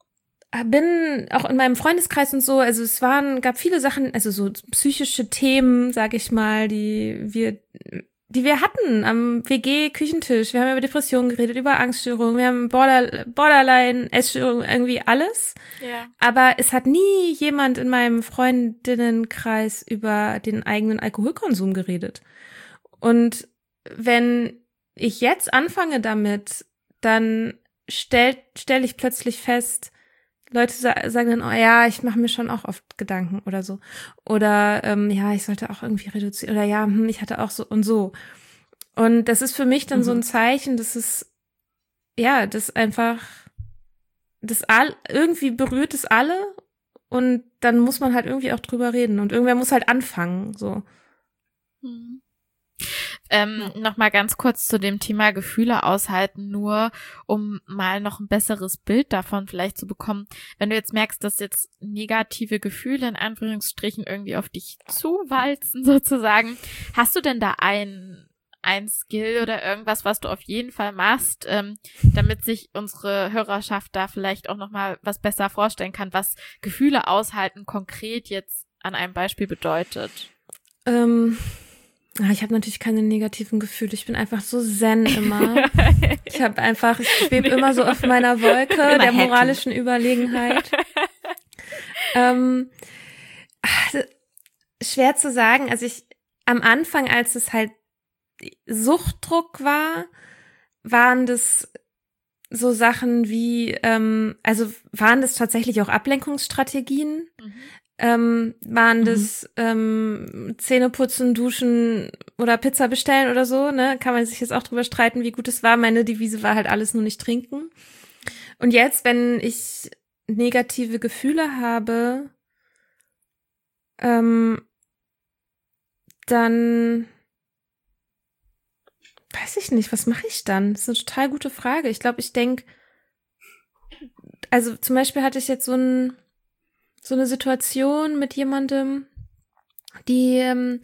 bin auch in meinem Freundeskreis und so, also es waren, gab viele Sachen, also so psychische Themen, sag ich mal, die wir die wir hatten am W G-Küchentisch. Wir haben über Depressionen geredet, über Angststörungen, wir haben Border, Borderline, Essstörungen, irgendwie alles. Ja. Aber es hat nie jemand in meinem Freundinnenkreis über den eigenen Alkoholkonsum geredet. Und wenn ich jetzt anfange damit, dann stell, stell ich plötzlich fest, Leute sa- sagen dann, oh ja, ich mache mir schon auch oft Gedanken oder so. Oder ähm, ja, ich sollte auch irgendwie reduzieren. Oder ja, hm, ich hatte auch so und so. Und das ist für mich dann mhm. so ein Zeichen, dass es, ja, das einfach, das all, irgendwie berührt es alle und dann muss man halt irgendwie auch drüber reden. Und irgendwer muss halt anfangen, so. Mhm. Ähm, noch mal ganz kurz zu dem Thema Gefühle aushalten, nur um mal noch ein besseres Bild davon vielleicht zu bekommen. Wenn du jetzt merkst, dass jetzt negative Gefühle in Anführungsstrichen irgendwie auf dich zuwalzen sozusagen, hast du denn da ein ein Skill oder irgendwas, was du auf jeden Fall machst, ähm, damit sich unsere Hörerschaft da vielleicht auch noch mal was besser vorstellen kann, was Gefühle aushalten konkret jetzt an einem Beispiel bedeutet? Ähm Ich habe natürlich keine negativen Gefühle. Ich bin einfach so zen immer. Ich habe einfach, ich schwebe nee. immer so auf meiner Wolke immer der happy. moralischen Überlegenheit. ähm, schwer zu sagen. Also ich, am Anfang, als es halt Suchtdruck war, waren das so Sachen wie, ähm, also waren das tatsächlich auch Ablenkungsstrategien. Mhm. Ähm, waren das mhm. ähm, Zähne putzen, duschen oder Pizza bestellen oder so, ne? Kann man sich jetzt auch drüber streiten, wie gut es war. Meine Devise war halt alles nur nicht trinken. Und jetzt, wenn ich negative Gefühle habe, ähm, dann weiß ich nicht, was mache ich dann? Das ist eine total gute Frage. Ich glaube, ich denke, also zum Beispiel hatte ich jetzt so, ein, so eine Situation mit jemandem, die, ähm,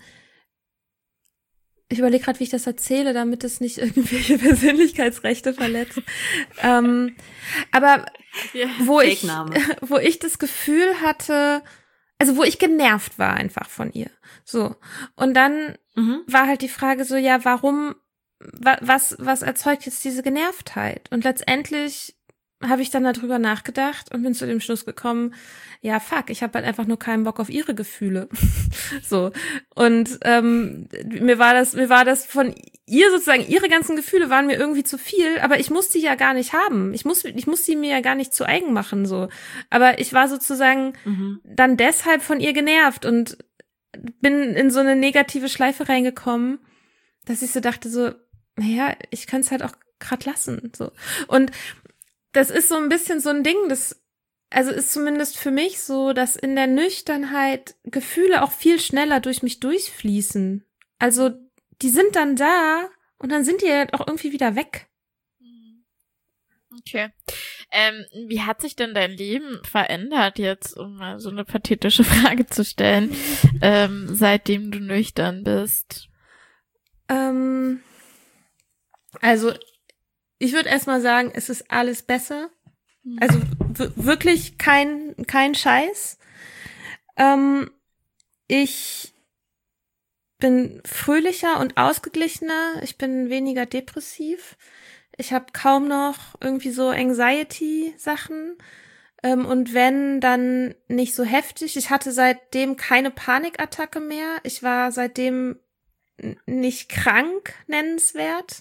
ich überlege gerade, wie ich das erzähle, damit es nicht irgendwelche Persönlichkeitsrechte verletzt. ähm, aber ja, wo ich, wo ich das Gefühl hatte, also wo ich genervt war einfach von ihr. So. Und dann mhm. war halt die Frage so, ja, warum, wa, was, was erzeugt jetzt diese Genervtheit? Und letztendlich habe ich dann darüber nachgedacht und bin zu dem Schluss gekommen, ja, fuck, ich habe halt einfach nur keinen Bock auf ihre Gefühle. So. Und ähm, mir war das, mir war das von ihr sozusagen, ihre ganzen Gefühle waren mir irgendwie zu viel, aber ich muss die ja gar nicht haben. Ich muss, ich muss sie mir ja gar nicht zu eigen machen, so. Aber ich war sozusagen mhm. dann deshalb von ihr genervt und bin in so eine negative Schleife reingekommen, dass ich so dachte so, naja, ich kann es halt auch grad lassen, so. Und das ist so ein bisschen so ein Ding, das, also ist zumindest für mich so, dass in der Nüchternheit Gefühle auch viel schneller durch mich durchfließen. Also die sind dann da und dann sind die halt auch irgendwie wieder weg. Okay. Ähm, wie hat sich denn dein Leben verändert jetzt, um mal so eine pathetische Frage zu stellen, ähm, seitdem du nüchtern bist? Ähm, also ich würde erstmal sagen, es ist alles besser. Also w- wirklich kein kein Scheiß. Ähm, ich bin fröhlicher und ausgeglichener. Ich bin weniger depressiv. Ich habe kaum noch irgendwie so Anxiety-Sachen. Ähm, und wenn, dann nicht so heftig. Ich hatte seitdem keine Panikattacke mehr. Ich war seitdem n- nicht krank, nennenswert.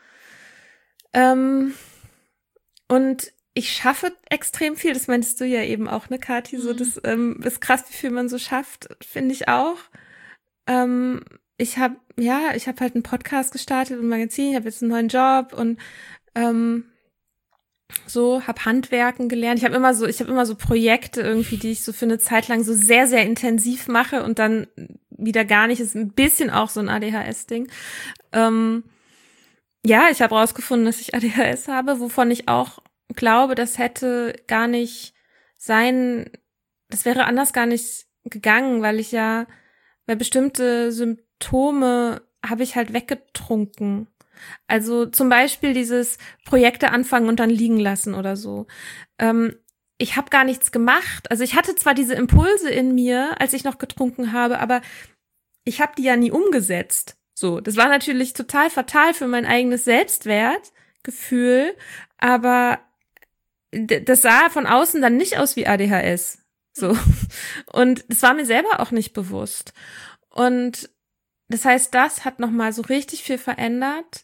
Ähm, und ich schaffe extrem viel, das meintest du ja eben auch, ne, Kathi, so, das ähm, ist krass, wie viel man so schafft, finde ich auch. Ähm, ich habe, ja, ich habe halt einen Podcast gestartet, ein Magazin, ich habe jetzt einen neuen Job und ähm, so, habe Handwerken gelernt. Ich habe immer so, ich habe immer so Projekte irgendwie, die ich so für eine Zeit lang so sehr, sehr intensiv mache und dann wieder gar nicht, ist ein bisschen auch so ein A D H S-Ding. Ähm, Ja, ich habe rausgefunden, dass ich A D H S habe, wovon ich auch glaube, das hätte gar nicht sein, das wäre anders gar nicht gegangen, weil ich ja, weil bestimmte Symptome habe ich halt weggetrunken. Also zum Beispiel dieses Projekte anfangen und dann liegen lassen oder so. Ähm, ich habe gar nichts gemacht. Also ich hatte zwar diese Impulse in mir, als ich noch getrunken habe, aber ich habe die ja nie umgesetzt. So, das war natürlich total fatal für mein eigenes Selbstwertgefühl, aber d- das sah von außen dann nicht aus wie A D H S. So. Und das war mir selber auch nicht bewusst. Und das heißt, das hat nochmal so richtig viel verändert.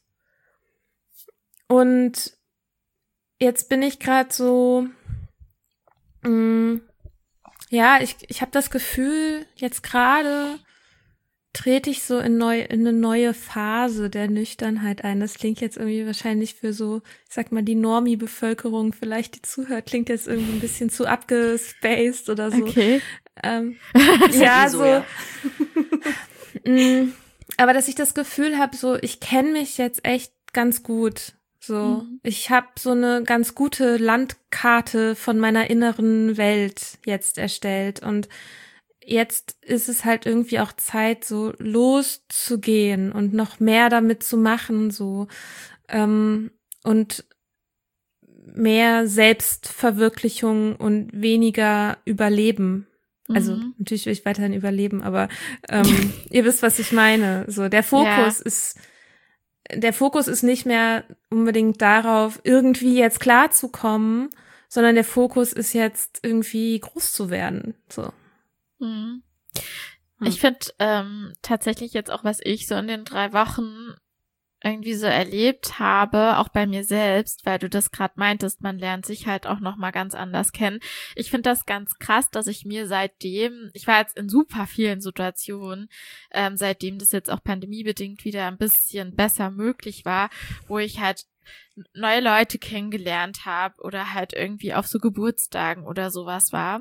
Und jetzt bin ich gerade so, mh, ja, ich, ich habe das Gefühl, jetzt gerade trete ich so in, neu, in eine neue Phase der Nüchternheit ein. Das klingt jetzt irgendwie wahrscheinlich für so, ich sag mal, die Normie-Bevölkerung vielleicht, die zuhört, klingt jetzt irgendwie ein bisschen zu abgespaced oder so. Okay. Ähm, ja, so. Ja. mh, aber dass ich das Gefühl habe, so, ich kenne mich jetzt echt ganz gut. So, mhm. Ich habe so eine ganz gute Landkarte von meiner inneren Welt jetzt erstellt und jetzt ist es halt irgendwie auch Zeit, so loszugehen und noch mehr damit zu machen, so ähm, und mehr Selbstverwirklichung und weniger Überleben. Also mhm. natürlich will ich weiterhin überleben, aber ähm, ihr wisst, was ich meine. So der Fokus ja. ist der Fokus ist nicht mehr unbedingt darauf, irgendwie jetzt klarzukommen, sondern der Fokus ist jetzt irgendwie groß zu werden. So. Hm. Ich finde ähm, tatsächlich jetzt auch, was ich so in den drei Wochen irgendwie so erlebt habe, auch bei mir selbst, weil du das gerade meintest, man lernt sich halt auch nochmal ganz anders kennen. Ich finde das ganz krass, dass ich mir seitdem, ich war jetzt in super vielen Situationen, ähm, seitdem das jetzt auch pandemiebedingt wieder ein bisschen besser möglich war, wo ich halt neue Leute kennengelernt habe oder halt irgendwie auf so Geburtstagen oder sowas war.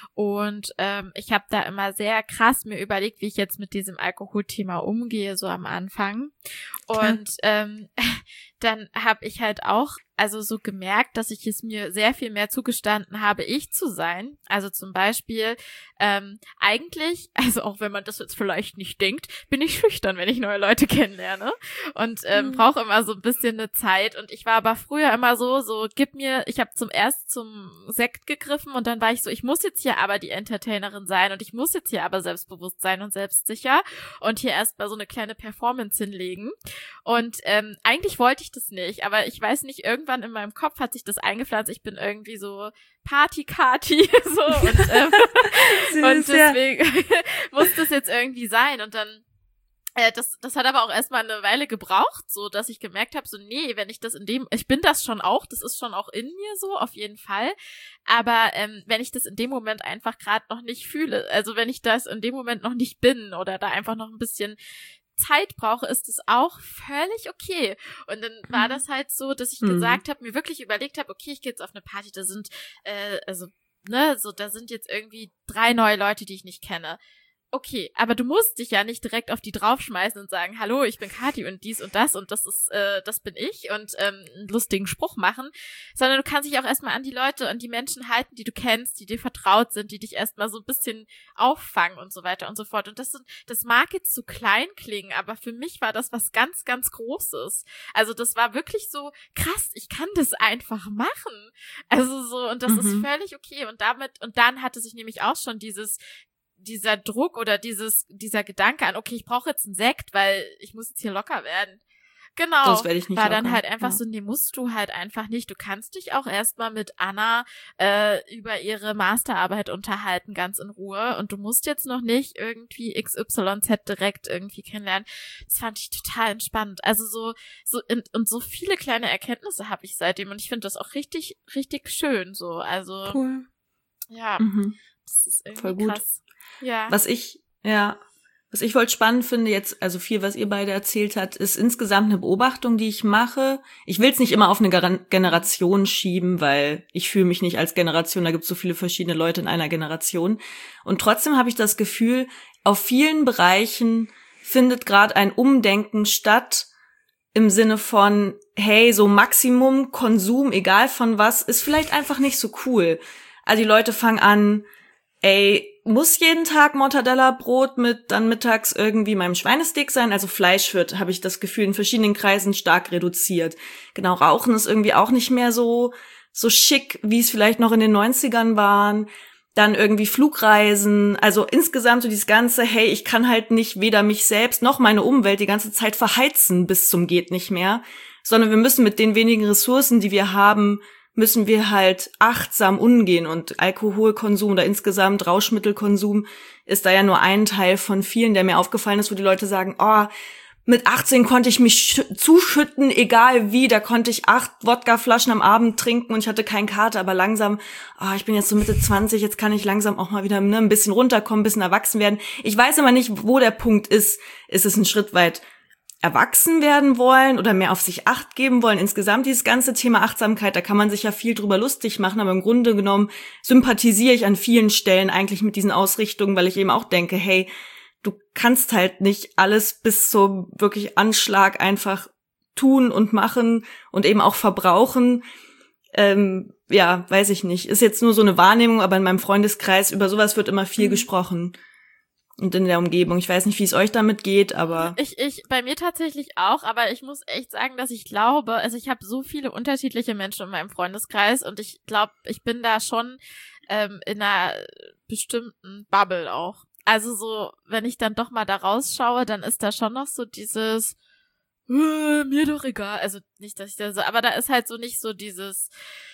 Und ähm, ich habe da immer sehr krass mir überlegt, wie ich jetzt mit diesem Alkoholthema umgehe, so am Anfang. Und ähm, dann habe ich halt auch also so gemerkt, dass ich es mir sehr viel mehr zugestanden habe, ich zu sein. Also zum Beispiel ähm, eigentlich, also auch wenn man das jetzt vielleicht nicht denkt, bin ich schüchtern, wenn ich neue Leute kennenlerne und ähm, mhm. brauche immer so ein bisschen eine Zeit. Und ich war aber früher immer so, so gib mir, ich habe zum erst zum Sekt gegriffen und dann war ich so, ich muss jetzt hier aber die Entertainerin sein und ich muss jetzt hier aber selbstbewusst sein und selbstsicher und hier erstmal so eine kleine Performance hinlegen. Und ähm, eigentlich wollte ich das nicht, aber ich weiß nicht, irgendwann in meinem Kopf hat sich das eingepflanzt, ich bin irgendwie so Party-Kati, so, und, ähm, und deswegen ja. muss das jetzt irgendwie sein. Und dann Äh, das, das hat aber auch erstmal eine Weile gebraucht, so dass ich gemerkt habe, so nee, wenn ich das in dem, ich bin das schon auch, das ist schon auch in mir so, auf jeden Fall, aber ähm, wenn ich das in dem Moment einfach gerade noch nicht fühle, also wenn ich das in dem Moment noch nicht bin oder da einfach noch ein bisschen Zeit brauche, ist es auch völlig okay. Und dann war das halt so, dass ich mhm. gesagt habe, mir wirklich überlegt habe, okay, ich gehe jetzt auf eine Party, da sind, äh, also, ne, so, da sind jetzt irgendwie drei neue Leute, die ich nicht kenne. Okay, aber du musst dich ja nicht direkt auf die draufschmeißen und sagen, hallo, ich bin Kathi und dies und das und das ist, äh, das bin ich und ähm, einen lustigen Spruch machen, sondern du kannst dich auch erstmal an die Leute und die Menschen halten, die du kennst, die dir vertraut sind, die dich erstmal so ein bisschen auffangen und so weiter und so fort. Und das sind, das mag jetzt so klein klingen, aber für mich war das was ganz, ganz Großes. Also das war wirklich so, krass, ich kann das einfach machen. Also so, und das mhm. ist völlig okay. Und damit, und dann hatte sich nämlich auch schon dieses dieser Druck oder dieses dieser Gedanke an, okay, ich brauche jetzt einen Sekt, weil ich muss jetzt hier locker werden. Genau. Das werde ich nicht war locker. Dann halt einfach ja. so, nee, musst du halt einfach nicht. Du kannst dich auch erstmal mit Anna äh, über ihre Masterarbeit unterhalten, ganz in Ruhe. Und du musst jetzt noch nicht irgendwie X Y Z direkt irgendwie kennenlernen. Das fand ich total entspannt. Also so, so in, und so viele kleine Erkenntnisse habe ich seitdem. Und ich finde das auch richtig, richtig schön so. Also cool. Ja, mhm. das ist irgendwie voll gut. krass. Ja. Was ich, ja, was ich voll spannend finde jetzt, also viel, was ihr beide erzählt habt, ist insgesamt eine Beobachtung, die ich mache. Ich will es nicht immer auf eine Gar- Generation schieben, weil ich fühle mich nicht als Generation, da gibt es so viele verschiedene Leute in einer Generation. Und trotzdem habe ich das Gefühl, auf vielen Bereichen findet gerade ein Umdenken statt, im Sinne von, hey, so Maximum Konsum, egal von was, ist vielleicht einfach nicht so cool. Also die Leute fangen an, ey, muss jeden Tag Mortadella-Brot mit dann mittags irgendwie meinem Schweinesteak sein? Also Fleisch wird, habe ich das Gefühl, in verschiedenen Kreisen stark reduziert. Genau, Rauchen ist irgendwie auch nicht mehr so so schick, wie es vielleicht noch in den neunzigern waren. Dann irgendwie Flugreisen, also insgesamt so dieses ganze, hey, ich kann halt nicht weder mich selbst noch meine Umwelt die ganze Zeit verheizen bis zum geht nicht mehr, sondern wir müssen mit den wenigen Ressourcen, die wir haben, müssen wir halt achtsam umgehen, und Alkoholkonsum oder insgesamt Rauschmittelkonsum ist da ja nur ein Teil von vielen, der mir aufgefallen ist, wo die Leute sagen, oh, mit achtzehn konnte ich mich sch- zuschütten, egal wie, da konnte ich acht Wodkaflaschen am Abend trinken und ich hatte keine Karte, aber langsam, oh, ich bin jetzt so Mitte zwanzig, jetzt kann ich langsam auch mal wieder ne, ein bisschen runterkommen, ein bisschen erwachsen werden. Ich weiß immer nicht, wo der Punkt ist. Ist es ein Schritt weit erwachsen werden wollen oder mehr auf sich Acht geben wollen? Insgesamt dieses ganze Thema Achtsamkeit, da kann man sich ja viel drüber lustig machen, aber im Grunde genommen sympathisiere ich an vielen Stellen eigentlich mit diesen Ausrichtungen, weil ich eben auch denke, hey, du kannst halt nicht alles bis zum wirklich Anschlag einfach tun und machen und eben auch verbrauchen. Ähm, ja, weiß ich nicht. Ist jetzt nur so eine Wahrnehmung, aber in meinem Freundeskreis über sowas wird immer viel mhm. gesprochen. Und in der Umgebung. Ich weiß nicht, wie es euch damit geht, aber... Ich, ich, bei mir tatsächlich auch, aber ich muss echt sagen, dass ich glaube, also ich habe so viele unterschiedliche Menschen in meinem Freundeskreis und ich glaube, ich bin da schon ähm, in einer bestimmten Bubble auch. Also so, wenn ich dann doch mal da rausschaue, dann ist da schon noch so dieses, äh, mir doch egal. Also nicht, dass ich da so, aber da ist halt so nicht so dieses,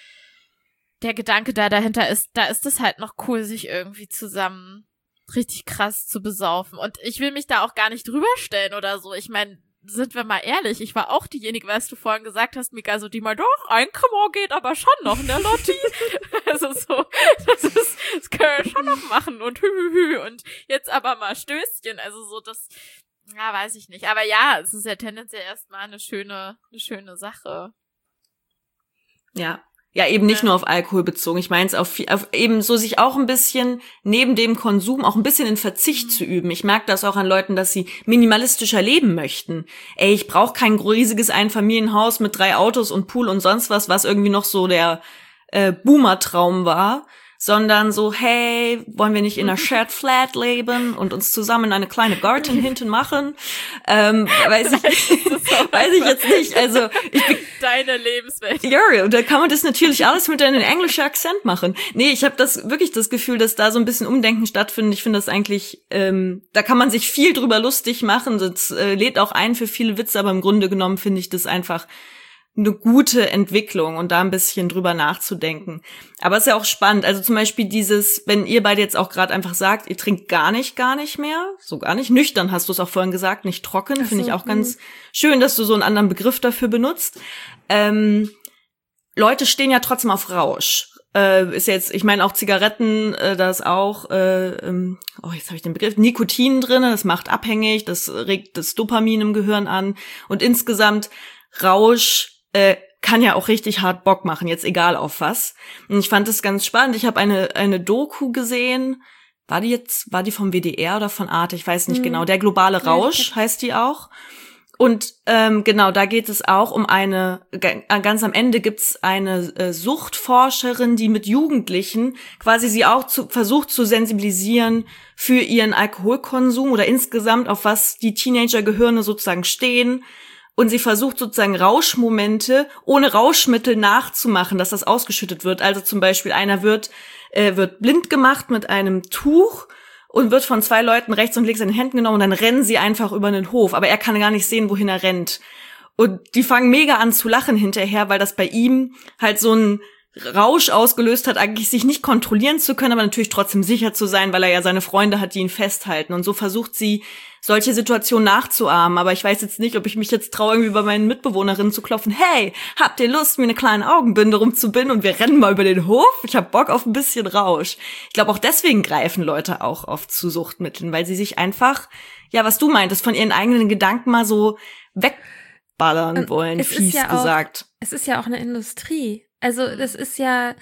der Gedanke da dahinter ist, da ist es halt noch cool, sich irgendwie zusammen richtig krass zu besaufen. Und ich will mich da auch gar nicht drüber stellen oder so. Ich meine, sind wir mal ehrlich, ich war auch diejenige, was du vorhin gesagt hast, Mika, so die mal, doch, ein Cremant geht aber schon noch, ne, Lotti? Also so, das ist, das können wir schon noch machen und hü, hü, hü, und jetzt aber mal Stößchen, also so, das, ja, weiß ich nicht. Aber ja, es ist ja tendenziell erstmal eine schöne, eine schöne Sache. Ja. Ja, eben nicht nur auf Alkohol bezogen. Ich meine es auf, auf eben so sich auch ein bisschen neben dem Konsum auch ein bisschen in Verzicht mhm. zu üben. Ich merke das auch an Leuten, dass sie minimalistischer leben möchten. Ey, ich brauche kein riesiges Einfamilienhaus mit drei Autos und Pool und sonst was, was irgendwie noch so der äh, Boomer-Traum war, sondern so, hey, wollen wir nicht in einer Shared Flat leben und uns zusammen eine kleine Garten hinten machen? Ähm, weiß ich, weiß ich jetzt nicht. Also ich bin deine Lebenswelt. Ja, und da kann man das natürlich alles mit einem englischen Akzent machen. Nee, ich habe das wirklich das Gefühl, dass da so ein bisschen Umdenken stattfindet. Ich finde das eigentlich, ähm, da kann man sich viel drüber lustig machen. Das äh, lädt auch ein für viele Witze, aber im Grunde genommen finde ich das einfach eine gute Entwicklung und da ein bisschen drüber nachzudenken. Aber es ist ja auch spannend. Also zum Beispiel dieses, wenn ihr beide jetzt auch gerade einfach sagt, ihr trinkt gar nicht, gar nicht mehr, so gar nicht. Nüchtern hast du es auch vorhin gesagt, nicht trocken. Finde ich auch ganz schön, dass du so einen anderen Begriff dafür benutzt. Ähm, Leute stehen ja trotzdem auf Rausch. Äh, ist jetzt, ich meine auch Zigaretten, äh, da ist auch, äh, ähm, oh jetzt habe ich den Begriff, Nikotin drin, das macht abhängig, das regt das Dopamin im Gehirn an und insgesamt Rausch Äh, kann ja auch richtig hart Bock machen, jetzt egal auf was. Und ich fand das ganz spannend. Ich habe eine eine Doku gesehen. War die jetzt, war die vom W D R oder von Arte? Ich weiß nicht mhm. genau. Der globale Rausch heißt die auch. Und ähm, genau, da geht es auch um eine, ganz am Ende gibt's eine äh, Suchtforscherin, die mit Jugendlichen quasi sie auch zu, versucht zu sensibilisieren für ihren Alkoholkonsum oder insgesamt auf was die Teenager-Gehirne sozusagen stehen. Und sie versucht sozusagen Rauschmomente ohne Rauschmittel nachzumachen, dass das ausgeschüttet wird. Also zum Beispiel einer wird äh, wird blind gemacht mit einem Tuch und wird von zwei Leuten rechts und links in den Händen genommen und dann rennen sie einfach über den Hof. Aber er kann gar nicht sehen, wohin er rennt. Und die fangen mega an zu lachen hinterher, weil das bei ihm halt so ein Rausch ausgelöst hat, eigentlich sich nicht kontrollieren zu können, aber natürlich trotzdem sicher zu sein, weil er ja seine Freunde hat, die ihn festhalten. Und so versucht sie, solche Situationen nachzuahmen. Aber ich weiß jetzt nicht, ob ich mich jetzt traue, irgendwie bei meinen Mitbewohnerinnen zu klopfen. Hey, habt ihr Lust, mir eine kleine Augenbinde rumzubinden und wir rennen mal über den Hof? Ich hab Bock auf ein bisschen Rausch. Ich glaube, auch deswegen greifen Leute auch oft zu Suchtmitteln, weil sie sich einfach, ja, was du meintest, von ihren eigenen Gedanken mal so wegballern wollen, es fies ja gesagt. Auch, es ist ja auch eine Industrie. Also das ist ja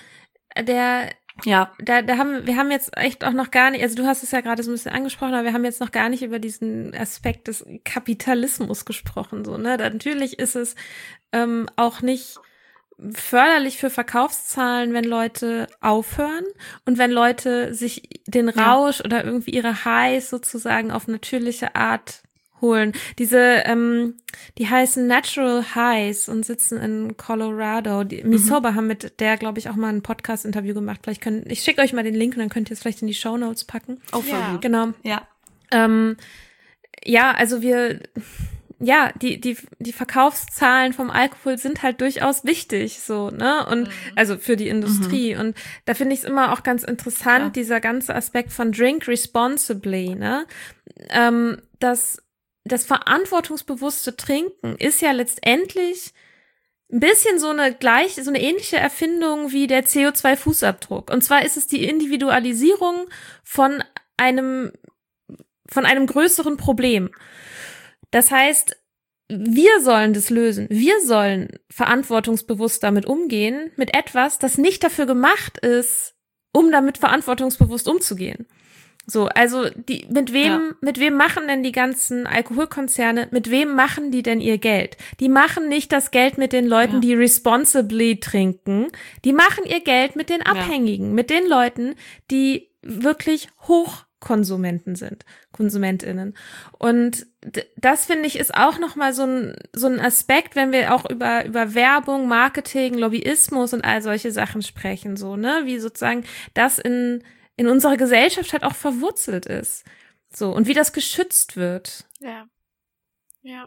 der, ja, da, da haben wir haben jetzt echt auch noch gar nicht, also du hast es ja gerade so ein bisschen angesprochen, aber wir haben jetzt noch gar nicht über diesen Aspekt des Kapitalismus gesprochen, so, ne? Da, natürlich ist es ähm, auch nicht förderlich für Verkaufszahlen, wenn Leute aufhören und wenn Leute sich den Rausch ja. oder irgendwie ihre Highs sozusagen auf natürliche Art holen. Diese, ähm, die heißen Natural Highs und sitzen in Colorado. Die mhm. Misoba haben mit der, glaube ich, auch mal ein Podcast-Interview gemacht. Vielleicht können, ich schicke euch mal den Link und dann könnt ihr es vielleicht in die Shownotes packen. Oh, ja. Genau. Ja. Ähm, ja, also wir, ja, die, die, die Verkaufszahlen vom Alkohol sind halt durchaus wichtig, so, ne? Und, mhm. also für die Industrie. Mhm. Und da finde ich es immer auch ganz interessant, ja. dieser ganze Aspekt von Drink Responsibly, ne? Ähm, dass das verantwortungsbewusste Trinken ist ja letztendlich ein bisschen so eine gleiche, so eine ähnliche Erfindung wie der C O zwei Fußabdruck. Und zwar ist es die Individualisierung von einem, von einem größeren Problem. Das heißt, wir sollen das lösen. Wir sollen verantwortungsbewusst damit umgehen, mit etwas, das nicht dafür gemacht ist, um damit verantwortungsbewusst umzugehen. So, also die, mit wem, ja. mit wem machen denn die ganzen Alkoholkonzerne, mit wem machen die denn ihr Geld? Die machen nicht das Geld mit den Leuten, ja. die responsibly trinken. Die machen ihr Geld mit den Abhängigen, ja. mit den Leuten, die wirklich Hochkonsumenten sind, KonsumentInnen. Und d- das finde ich ist auch nochmal so ein, so ein Aspekt, wenn wir auch über, über Werbung, Marketing, Lobbyismus und all solche Sachen sprechen, so, ne, wie sozusagen das in in unserer Gesellschaft halt auch verwurzelt ist. So, und wie das geschützt wird. Ja. Ja.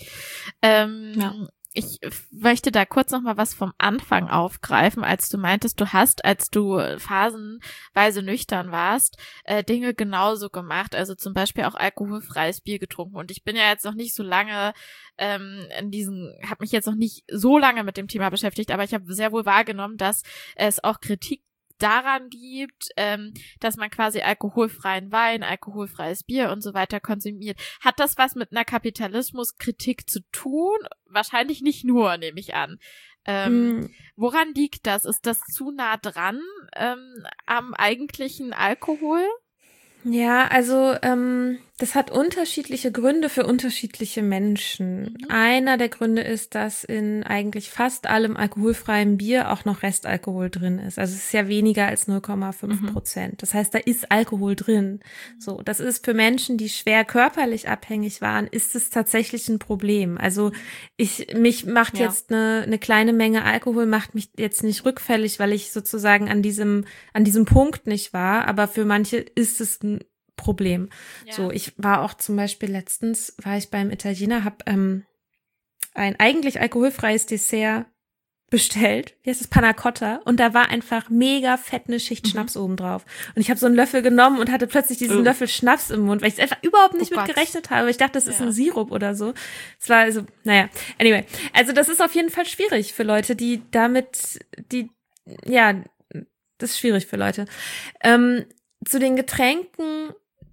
Ähm, ja. Ich möchte da kurz noch mal was vom Anfang aufgreifen, als du meintest, du hast, als du phasenweise nüchtern warst, äh, Dinge genauso gemacht, also zum Beispiel auch alkoholfreies Bier getrunken. Und ich bin ja jetzt noch nicht so lange ähm, in diesen, habe mich jetzt noch nicht so lange mit dem Thema beschäftigt, aber ich habe sehr wohl wahrgenommen, dass es auch Kritik daran gibt, ähm, dass man quasi alkoholfreien Wein, alkoholfreies Bier und so weiter konsumiert. Hat das was mit einer Kapitalismuskritik zu tun? Wahrscheinlich nicht nur, nehme ich an. Ähm, mm. Woran liegt das? Ist das zu nah dran ähm, am eigentlichen Alkohol? Ja, also ähm, das hat unterschiedliche Gründe für unterschiedliche Menschen. Mhm. Einer der Gründe ist, dass in eigentlich fast allem alkoholfreiem Bier auch noch Restalkohol drin ist. Also es ist ja weniger als null Komma fünf Prozent. Mhm. Das heißt, da ist Alkohol drin. So, das ist für Menschen, die schwer körperlich abhängig waren, ist es tatsächlich ein Problem. Also ich mich macht ja. jetzt eine eine kleine Menge Alkohol macht mich jetzt nicht rückfällig, weil ich sozusagen an diesem an diesem Punkt nicht war. Aber für manche ist es ein Problem. Ja. So, ich war auch zum Beispiel letztens, war ich beim Italiener, habe ähm, ein eigentlich alkoholfreies Dessert bestellt, wie heißt es, Panna Cotta, und da war einfach mega fett eine Schicht mhm. Schnaps oben drauf. Und ich habe so einen Löffel genommen und hatte plötzlich diesen oh. Löffel Schnaps im Mund, weil ich es einfach überhaupt nicht oh mit gerechnet habe. Ich dachte, das ja. ist ein Sirup oder so. Es war also, naja, anyway. Also das ist auf jeden Fall schwierig für Leute, die damit, die, ja, das ist schwierig für Leute. Ähm, zu den Getränken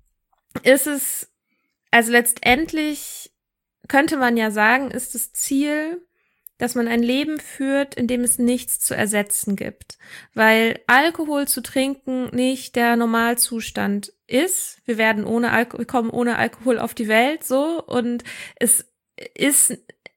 ist es, also letztendlich könnte man ja sagen, ist das Ziel, dass man ein Leben führt, in dem es nichts zu ersetzen gibt. Weil Alkohol zu trinken nicht der Normalzustand ist. Wir werden ohne Alkohol, wir kommen ohne Alkohol auf die Welt, so. Und es ist,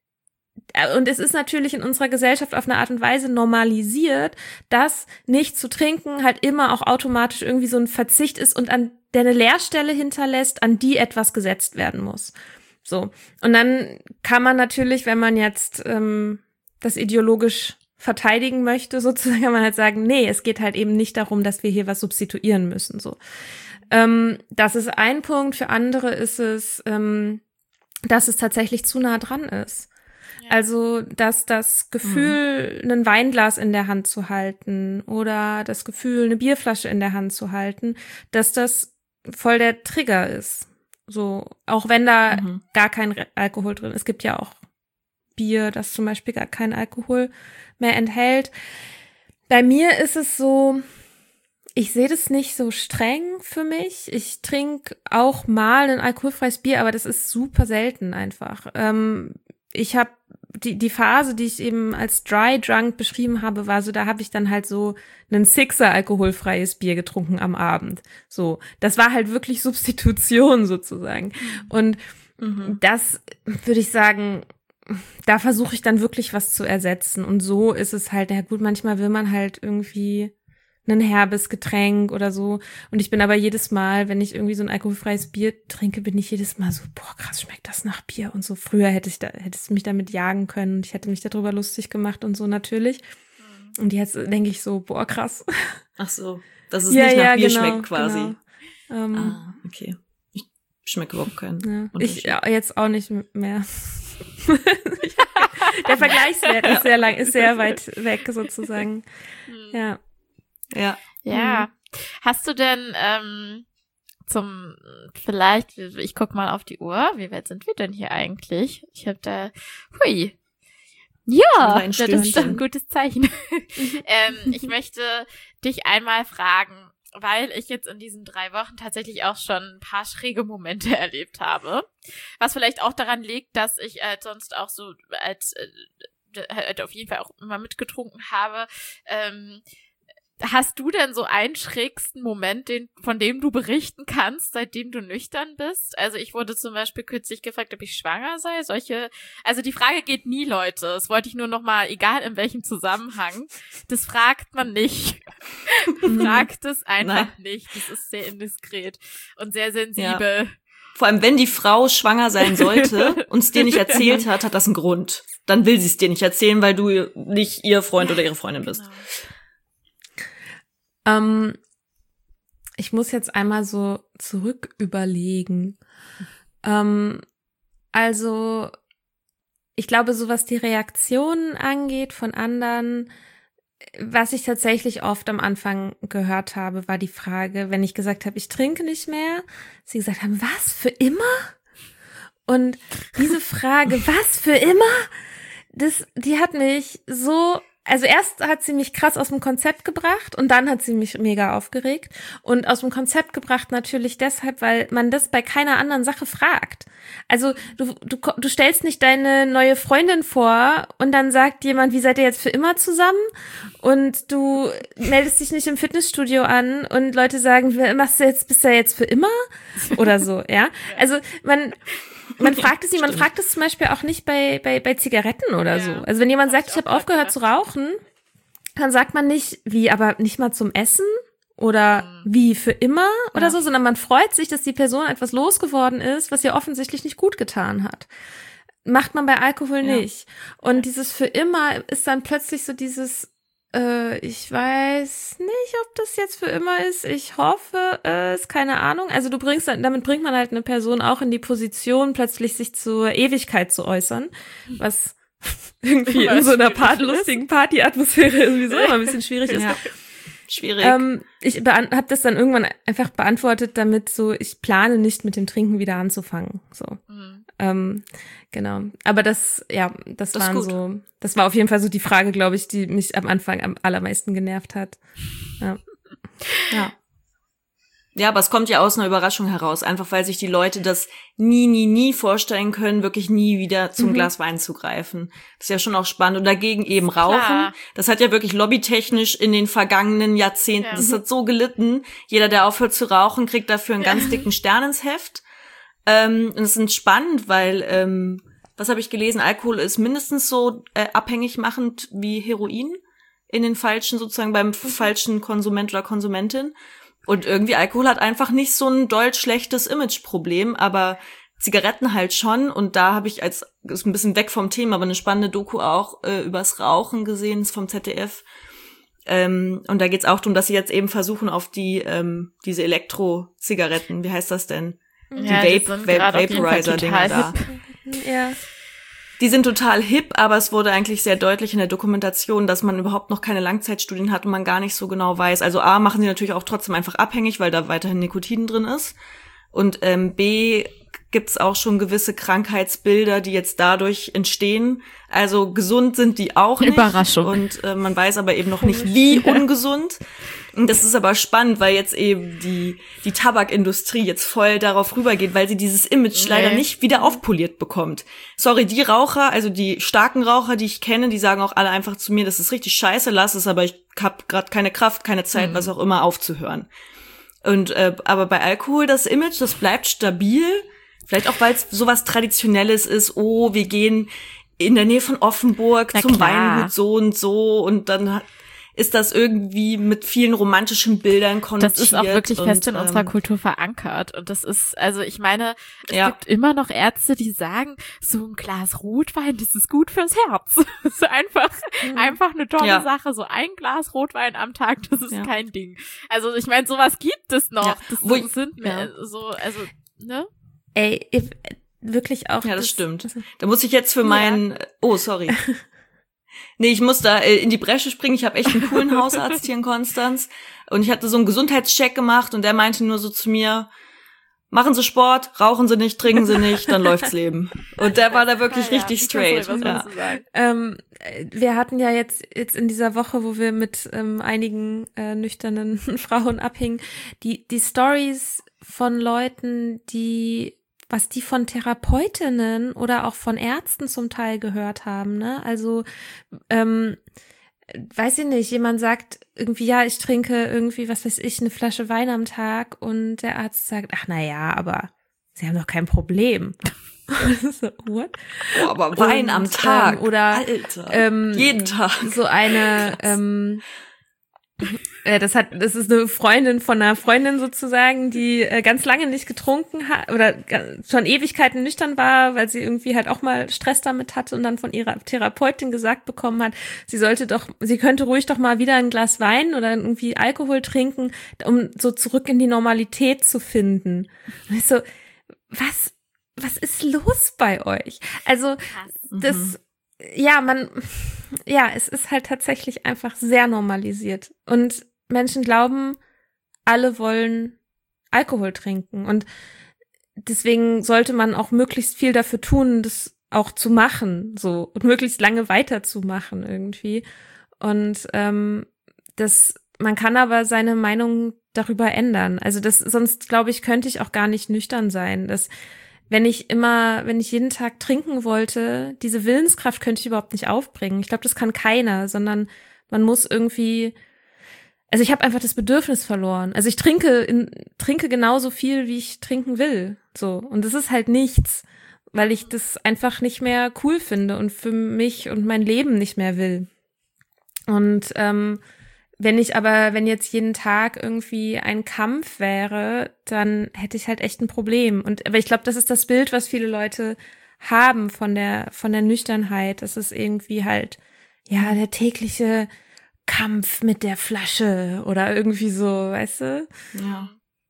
und es ist natürlich in unserer Gesellschaft auf eine Art und Weise normalisiert, dass nicht zu trinken halt immer auch automatisch irgendwie so ein Verzicht ist und an der eine Leerstelle hinterlässt, an die etwas gesetzt werden muss. So. Und dann kann man natürlich, wenn man jetzt ähm, das ideologisch verteidigen möchte, sozusagen, kann man halt sagen, nee, es geht halt eben nicht darum, dass wir hier was substituieren müssen. So. Ähm, das ist ein Punkt. Für andere ist es, ähm, dass es tatsächlich zu nah dran ist. Also, dass das Gefühl, mhm. ein Weinglas in der Hand zu halten oder das Gefühl, eine Bierflasche in der Hand zu halten, dass das voll der Trigger ist. So, auch wenn da mhm. gar kein Alkohol drin ist. Es gibt ja auch Bier, das zum Beispiel gar keinen Alkohol mehr enthält. Bei mir ist es so, ich sehe das nicht so streng für mich. Ich trinke auch mal ein alkoholfreies Bier, aber das ist super selten einfach. Ähm, ich habe die die Phase, die ich eben als Dry Drunk beschrieben habe, war so, da habe ich dann halt so einen Sixer alkoholfreies Bier getrunken am Abend. So, das war halt wirklich Substitution sozusagen. Und mhm. das würde ich sagen, da versuche ich dann wirklich was zu ersetzen. Und so ist es halt, ja gut, manchmal will man halt irgendwie ein herbes Getränk oder so. Und ich bin aber jedes Mal, wenn ich irgendwie so ein alkoholfreies Bier trinke, bin ich jedes Mal so, boah, krass, schmeckt das nach Bier und so. Früher hätte ich da, hättest du mich damit jagen können und ich hätte mich darüber lustig gemacht und so natürlich. Und jetzt denke ich so, boah, krass. Ach so, dass es ja, nicht nach ja, Bier genau, schmeckt quasi. Genau. Ähm, ah, okay. Ich schmecke überhaupt keinen. Ja, ich ja, jetzt auch nicht mehr. Der Vergleichswert ist sehr lang, ist sehr weit weg sozusagen. Ja. Ja. Ja. Mhm. Hast du denn ähm, zum, vielleicht, ich guck mal auf die Uhr, wie weit sind wir denn hier eigentlich? Ich habe da, hui. Ja, das ist ein gutes Zeichen. ähm, ich möchte dich einmal fragen, weil ich jetzt in diesen drei Wochen tatsächlich auch schon ein paar schräge Momente erlebt habe. Was vielleicht auch daran liegt, dass ich äh, sonst auch so als äh, halt auf jeden Fall auch immer mitgetrunken habe. Ähm, Hast du denn so einen schrägsten Moment, den, von dem du berichten kannst, seitdem du nüchtern bist? Also ich wurde zum Beispiel kürzlich gefragt, ob ich schwanger sei. Solche, also die Frage geht nie, Leute. Das wollte ich nur noch mal, egal in welchem Zusammenhang. Das fragt man nicht. Fragt es einfach Nein. nicht. Das ist sehr indiskret und sehr sensibel. Ja. Vor allem, wenn die Frau schwanger sein sollte und es dir nicht erzählt hat, hat das einen Grund. Dann will sie es dir nicht erzählen, weil du nicht ihr Freund oder ihre Freundin bist. Genau. Ähm, ich muss jetzt einmal so zurück überlegen. Ähm, also, ich glaube, so was die Reaktionen angeht von anderen, was ich tatsächlich oft am Anfang gehört habe, war die Frage, wenn ich gesagt habe, ich trinke nicht mehr, sie gesagt haben, was, für immer? Und diese Frage, was, für immer? Das, die hat mich so also erst hat sie mich krass aus dem Konzept gebracht und dann hat sie mich mega aufgeregt. Und aus dem Konzept gebracht natürlich deshalb, weil man das bei keiner anderen Sache fragt. Also du, du, du stellst nicht deine neue Freundin vor und dann sagt jemand, wie seid ihr jetzt für immer zusammen? Und du meldest dich nicht im Fitnessstudio an und Leute sagen, machst du jetzt, bist du jetzt für immer? Oder so, ja. Also man... Man fragt es nicht, man fragt es zum Beispiel auch nicht bei, bei, bei Zigaretten oder ja. so. Also wenn jemand sagt, ich habe aufgehört zu rauchen, dann sagt man nicht, wie, aber nicht mal zum Essen oder mhm. wie, für immer oder ja. so, sondern man freut sich, dass die Person etwas losgeworden ist, was ihr offensichtlich nicht gut getan hat. Macht man bei Alkohol ja. nicht. Und dieses für immer ist dann plötzlich so dieses, äh, ich weiß nicht, ob das jetzt für immer ist. Ich hoffe es, keine Ahnung. Also du bringst, damit bringt man halt eine Person auch in die Position, plötzlich sich zur Ewigkeit zu äußern, was irgendwie in so einer part- lustigen Party-Atmosphäre sowieso immer ein bisschen schwierig ist. Ja. Schwierig. Ähm, ich beant- habe das dann irgendwann einfach beantwortet, damit so, ich plane nicht mit dem Trinken wieder anzufangen. So. Mhm. Ähm, genau. Aber das, ja, das, das waren so, das war auf jeden Fall so die Frage, glaube ich, die mich am Anfang am allermeisten genervt hat. Ja. Ja. Ja, aber es kommt ja aus einer Überraschung heraus, einfach weil sich die Leute das nie, nie, nie vorstellen können, wirklich nie wieder zum mhm. Glas Wein zu greifen. Das ist ja schon auch spannend. Und dagegen eben Rauchen. Klar. Das hat ja wirklich lobbytechnisch in den vergangenen Jahrzehnten, ja. das hat so gelitten. Jeder, der aufhört zu rauchen, kriegt dafür einen ganz dicken Stern ins Heft. Ähm, und es ist spannend, weil, ähm, was habe ich gelesen, Alkohol ist mindestens so äh, abhängig machend wie Heroin in den falschen, sozusagen beim falschen Konsument oder Konsumentin. Und irgendwie Alkohol hat einfach nicht so ein doll schlechtes Imageproblem, aber Zigaretten halt schon. Und da habe ich als, ist ein bisschen weg vom Thema, aber eine spannende Doku auch äh, übers Rauchen gesehen, ist vom Z D F. Ähm, und da geht's auch darum, dass sie jetzt eben versuchen, auf die ähm, diese Elektro-Zigaretten, wie heißt das denn? Ja, die Vape, Vape, Vaporizer-Dinger da. Ja. Die sind total hip, aber es wurde eigentlich sehr deutlich in der Dokumentation, dass man überhaupt noch keine Langzeitstudien hat und man gar nicht so genau weiß. Also A, machen sie natürlich auch trotzdem einfach abhängig, weil da weiterhin Nikotin drin ist. Und ähm, B, gibt's auch schon gewisse Krankheitsbilder, die jetzt dadurch entstehen. Also gesund sind die auch nicht. Überraschung. Und äh, man weiß aber eben noch nicht, wie ungesund. Und das ist aber spannend, weil jetzt eben die die Tabakindustrie jetzt voll darauf rübergeht, weil sie dieses Image nee. leider nicht wieder aufpoliert bekommt. Sorry, die Raucher, also die starken Raucher, die ich kenne, die sagen auch alle einfach zu mir, das ist richtig scheiße, lass es, aber ich hab gerade keine Kraft, keine Zeit, mhm. was auch immer, aufzuhören. Und äh, aber bei Alkohol, das Image, das bleibt stabil. Vielleicht auch, weil es sowas Traditionelles ist. Oh, wir gehen in der Nähe von Offenburg Na zum klar. Weingut so und so. Und dann ist das irgendwie mit vielen romantischen Bildern konnotiert. Das ist auch wirklich und, fest in ähm, unserer Kultur verankert. Und das ist, also ich meine, es ja. gibt immer noch Ärzte, die sagen, so ein Glas Rotwein, das ist gut fürs Herz. Das ist einfach, mhm. einfach eine tolle ja. Sache. So ein Glas Rotwein am Tag, das ist ja. kein Ding. Also ich meine, sowas gibt es noch. Ja. Das Wo sind ich, mehr ja. so, also, ne? Ey, if, wirklich auch. Ja, das, das stimmt. Da muss ich jetzt für meinen, ja. oh, sorry. Nee, ich muss da äh, in die Bresche springen. Ich habe echt einen coolen Hausarzt hier in Konstanz. Und ich hatte so einen Gesundheitscheck gemacht und der meinte nur so zu mir, machen Sie Sport, rauchen Sie nicht, trinken Sie nicht, dann läuft's Leben. Und der war da wirklich ja, richtig straight. Sorry, ja. ähm, wir hatten ja jetzt jetzt in dieser Woche, wo wir mit ähm, einigen äh, nüchternen Frauen abhingen, die die Stories von Leuten, die was die von Therapeutinnen oder auch von Ärzten zum Teil gehört haben, ne? Also, ähm, weiß ich nicht, jemand sagt irgendwie, ja, ich trinke irgendwie, was weiß ich, eine Flasche Wein am Tag und der Arzt sagt, ach na ja, aber Sie haben doch kein Problem. So, what? Oh, aber Wein und, am Tag, ähm, oder Alter, ähm, jeden Tag. So eine, ähm, äh, das hat, das ist eine Freundin von einer Freundin sozusagen, die äh, ganz lange nicht getrunken hat oder schon Ewigkeiten nüchtern war, weil sie irgendwie halt auch mal Stress damit hatte und dann von ihrer Therapeutin gesagt bekommen hat, sie sollte doch, sie könnte ruhig doch mal wieder ein Glas Wein oder irgendwie Alkohol trinken, um so zurück in die Normalität zu finden. Und ich so, was, was ist los bei euch? Also, das, mhm. ja, man, ja, es ist halt tatsächlich einfach sehr normalisiert. Und Menschen glauben, alle wollen Alkohol trinken. Und deswegen sollte man auch möglichst viel dafür tun, das auch zu machen, so, und möglichst lange weiterzumachen irgendwie. Und ähm, das, man kann aber seine Meinung darüber ändern. Also das, sonst glaube ich, könnte ich auch gar nicht nüchtern sein. Das, wenn ich immer, wenn ich jeden Tag trinken wollte, diese Willenskraft könnte ich überhaupt nicht aufbringen. Ich glaube, das kann keiner, sondern man muss irgendwie, also ich habe einfach das Bedürfnis verloren. Also ich trinke in, trinke genauso viel, wie ich trinken will. So. Und das ist halt nichts, weil ich das einfach nicht mehr cool finde und für mich und mein Leben nicht mehr will. Und ähm, wenn ich aber, wenn jetzt jeden Tag irgendwie ein Kampf wäre, dann hätte ich halt echt ein Problem. Und aber ich glaube, das ist das Bild, was viele Leute haben von der von der Nüchternheit. Das ist irgendwie halt ja der tägliche Kampf mit der Flasche oder irgendwie so, weißt du? Ja.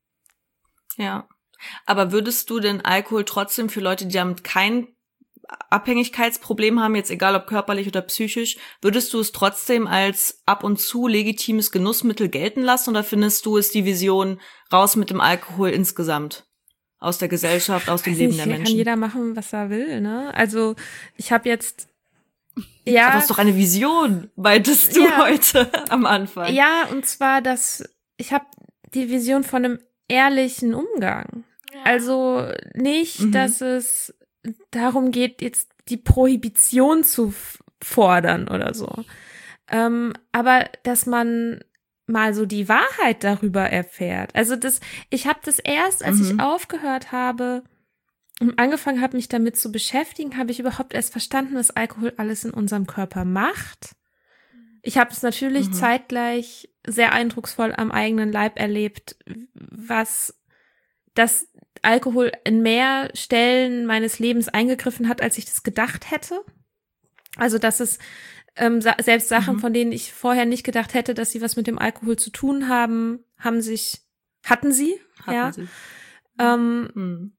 Ja. Aber würdest du den Alkohol trotzdem für Leute, die damit kein Abhängigkeitsproblem haben, jetzt egal ob körperlich oder psychisch, würdest du es trotzdem als ab und zu legitimes Genussmittel gelten lassen oder findest du es die Vision raus mit dem Alkohol insgesamt? Aus der Gesellschaft, aus dem Leben nicht, der hier Menschen? Kann jeder machen, was er will, ne? Also ich habe jetzt ja. Aber das ist doch eine Vision, meintest du ja. heute am Anfang. Ja, und zwar, dass ich habe die Vision von einem ehrlichen Umgang. Ja. Also nicht, mhm. dass es darum geht, jetzt die Prohibition zu f- fordern oder so. Ähm, aber dass man mal so die Wahrheit darüber erfährt. Also das, ich habe das erst, als mhm. ich aufgehört habe und angefangen habe, mich damit zu beschäftigen, habe ich überhaupt erst verstanden, was Alkohol alles in unserem Körper macht. Ich habe es natürlich mhm. zeitgleich sehr eindrucksvoll am eigenen Leib erlebt, was das Alkohol in mehr Stellen meines Lebens eingegriffen hat, als ich das gedacht hätte. Also, dass es ähm, sa- selbst Sachen, mhm. von denen ich vorher nicht gedacht hätte, dass sie was mit dem Alkohol zu tun haben, haben sich, hatten sie, hatten ja. sie. Ähm, mhm.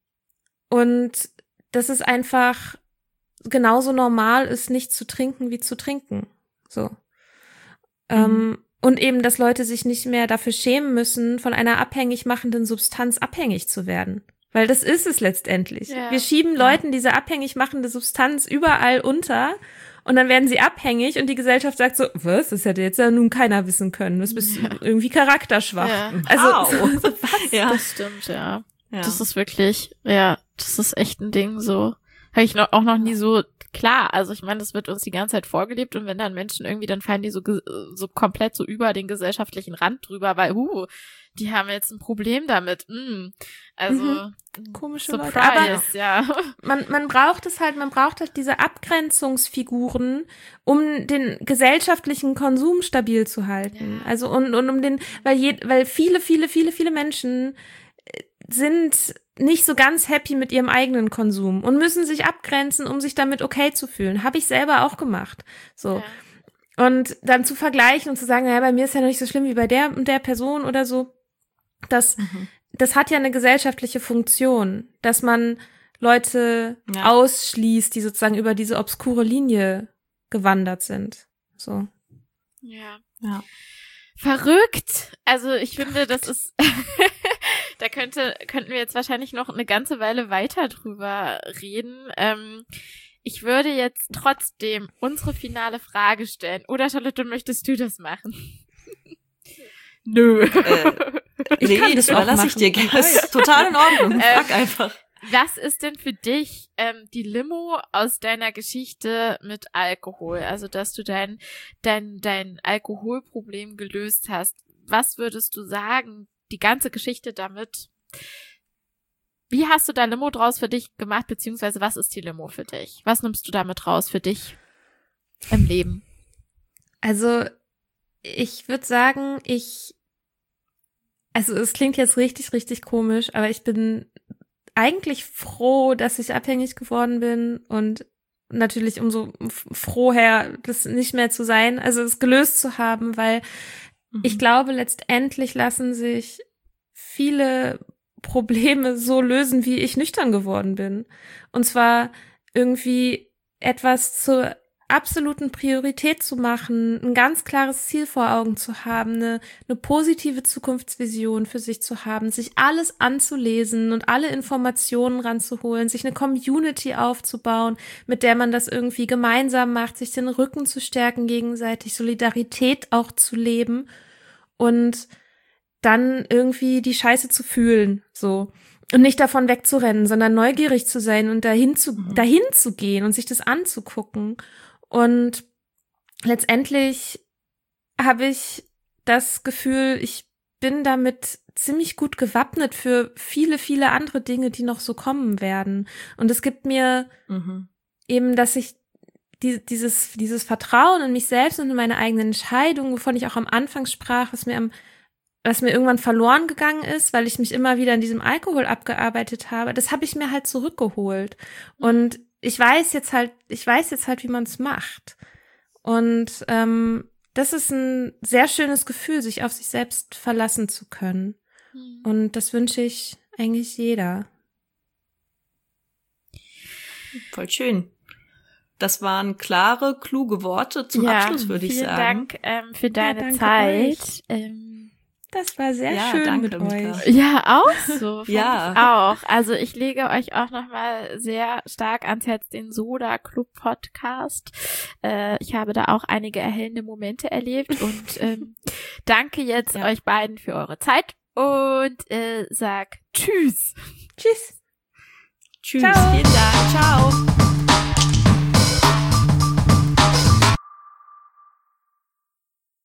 Und dass es einfach genauso normal ist, nicht zu trinken, wie zu trinken. So. Mhm. Ähm, Und eben, dass Leute sich nicht mehr dafür schämen müssen, von einer abhängig machenden Substanz abhängig zu werden. Weil das ist es letztendlich. Ja. Wir schieben Leuten diese abhängig machende Substanz überall unter und dann werden sie abhängig und die Gesellschaft sagt so, was, das hätte jetzt ja nun keiner wissen können. Das bist ja. irgendwie charakterschwach. Ja. Also, so, so, was? Ja. Das stimmt, ja. ja. Das ist wirklich, ja, das ist echt ein Ding so. Habe ich noch, auch noch nie so klar. Also ich meine, das wird uns die ganze Zeit vorgelebt und wenn dann Menschen irgendwie, dann fallen die so so komplett so über den gesellschaftlichen Rand drüber, weil, uh, die haben jetzt ein Problem damit. Mm. Also mhm. komische Surprise, Leute. Aber ja. Man, man braucht es halt, man braucht halt diese Abgrenzungsfiguren, um den gesellschaftlichen Konsum stabil zu halten. Ja. Also und, und um den, weil je, weil viele, viele, viele, viele Menschen sind nicht so ganz happy mit ihrem eigenen Konsum und müssen sich abgrenzen, um sich damit okay zu fühlen. Habe ich selber auch gemacht. So. Ja. Und dann zu vergleichen und zu sagen, naja, bei mir ist ja noch nicht so schlimm wie bei der und der Person oder so. Das, mhm. das hat ja eine gesellschaftliche Funktion, dass man Leute ja. ausschließt, die sozusagen über diese obskure Linie gewandert sind. So. Ja. Ja. Verrückt. Also ich Verrückt. finde, das ist da könnte könnten wir jetzt wahrscheinlich noch eine ganze Weile weiter drüber reden. Ähm, ich würde jetzt trotzdem unsere finale Frage stellen. Oder Charlotte, möchtest du das machen? Nö. Äh, ich nee, kann das überlasse ich dir gerne. Das ist total in Ordnung. Frag ähm, einfach. Was ist denn für dich ähm, die Limo aus deiner Geschichte mit Alkohol? Also, dass du dein, dein, dein Alkoholproblem gelöst hast. Was würdest du sagen, die ganze Geschichte damit? Wie hast du dein Limo draus für dich gemacht, beziehungsweise was ist die Limo für dich? Was nimmst du damit raus für dich im Leben? Also, ich würde sagen, ich, also es klingt jetzt richtig, richtig komisch, aber ich bin eigentlich froh, dass ich abhängig geworden bin und natürlich umso froher, das nicht mehr zu sein, also es gelöst zu haben, weil mhm. ich glaube, letztendlich lassen sich viele Probleme so lösen, wie ich nüchtern geworden bin. Und zwar irgendwie etwas zu absoluten Priorität zu machen, ein ganz klares Ziel vor Augen zu haben, eine, eine positive Zukunftsvision für sich zu haben, sich alles anzulesen und alle Informationen ranzuholen, sich eine Community aufzubauen, mit der man das irgendwie gemeinsam macht, sich den Rücken zu stärken gegenseitig, Solidarität auch zu leben und dann irgendwie die Scheiße zu fühlen, so. Und nicht davon wegzurennen, sondern neugierig zu sein und dahin zu, mhm. dahin zu gehen und sich das anzugucken. Und letztendlich habe ich das Gefühl, ich bin damit ziemlich gut gewappnet für viele, viele andere Dinge, die noch so kommen werden. Und es gibt mir mhm. eben, dass ich die, dieses, dieses Vertrauen in mich selbst und in meine eigenen Entscheidungen, wovon ich auch am Anfang sprach, was mir am was mir irgendwann verloren gegangen ist, weil ich mich immer wieder in diesem Alkohol abgearbeitet habe, das habe ich mir halt zurückgeholt. Und ich weiß jetzt halt, ich weiß jetzt halt, wie man es macht. Und ähm, das ist ein sehr schönes Gefühl, sich auf sich selbst verlassen zu können. Mhm. Und das wünsche ich eigentlich jeder. Voll schön. Das waren klare, kluge Worte zum ja, Abschluss, würde ich sagen. Vielen Dank ähm, für deine ja, Zeit. Ähm, Das war sehr ja, schön danke, mit Mika. euch. Ja, auch so. Ja. Ich auch. Also ich lege euch auch nochmal sehr stark ans Herz den Soda Club Podcast. Äh, ich habe da auch einige erhellende Momente erlebt und ähm, danke jetzt ja. euch beiden für eure Zeit und äh, sag Tschüss. Tschüss. Tschüss. Ciao. Vielen Dank. Ciao.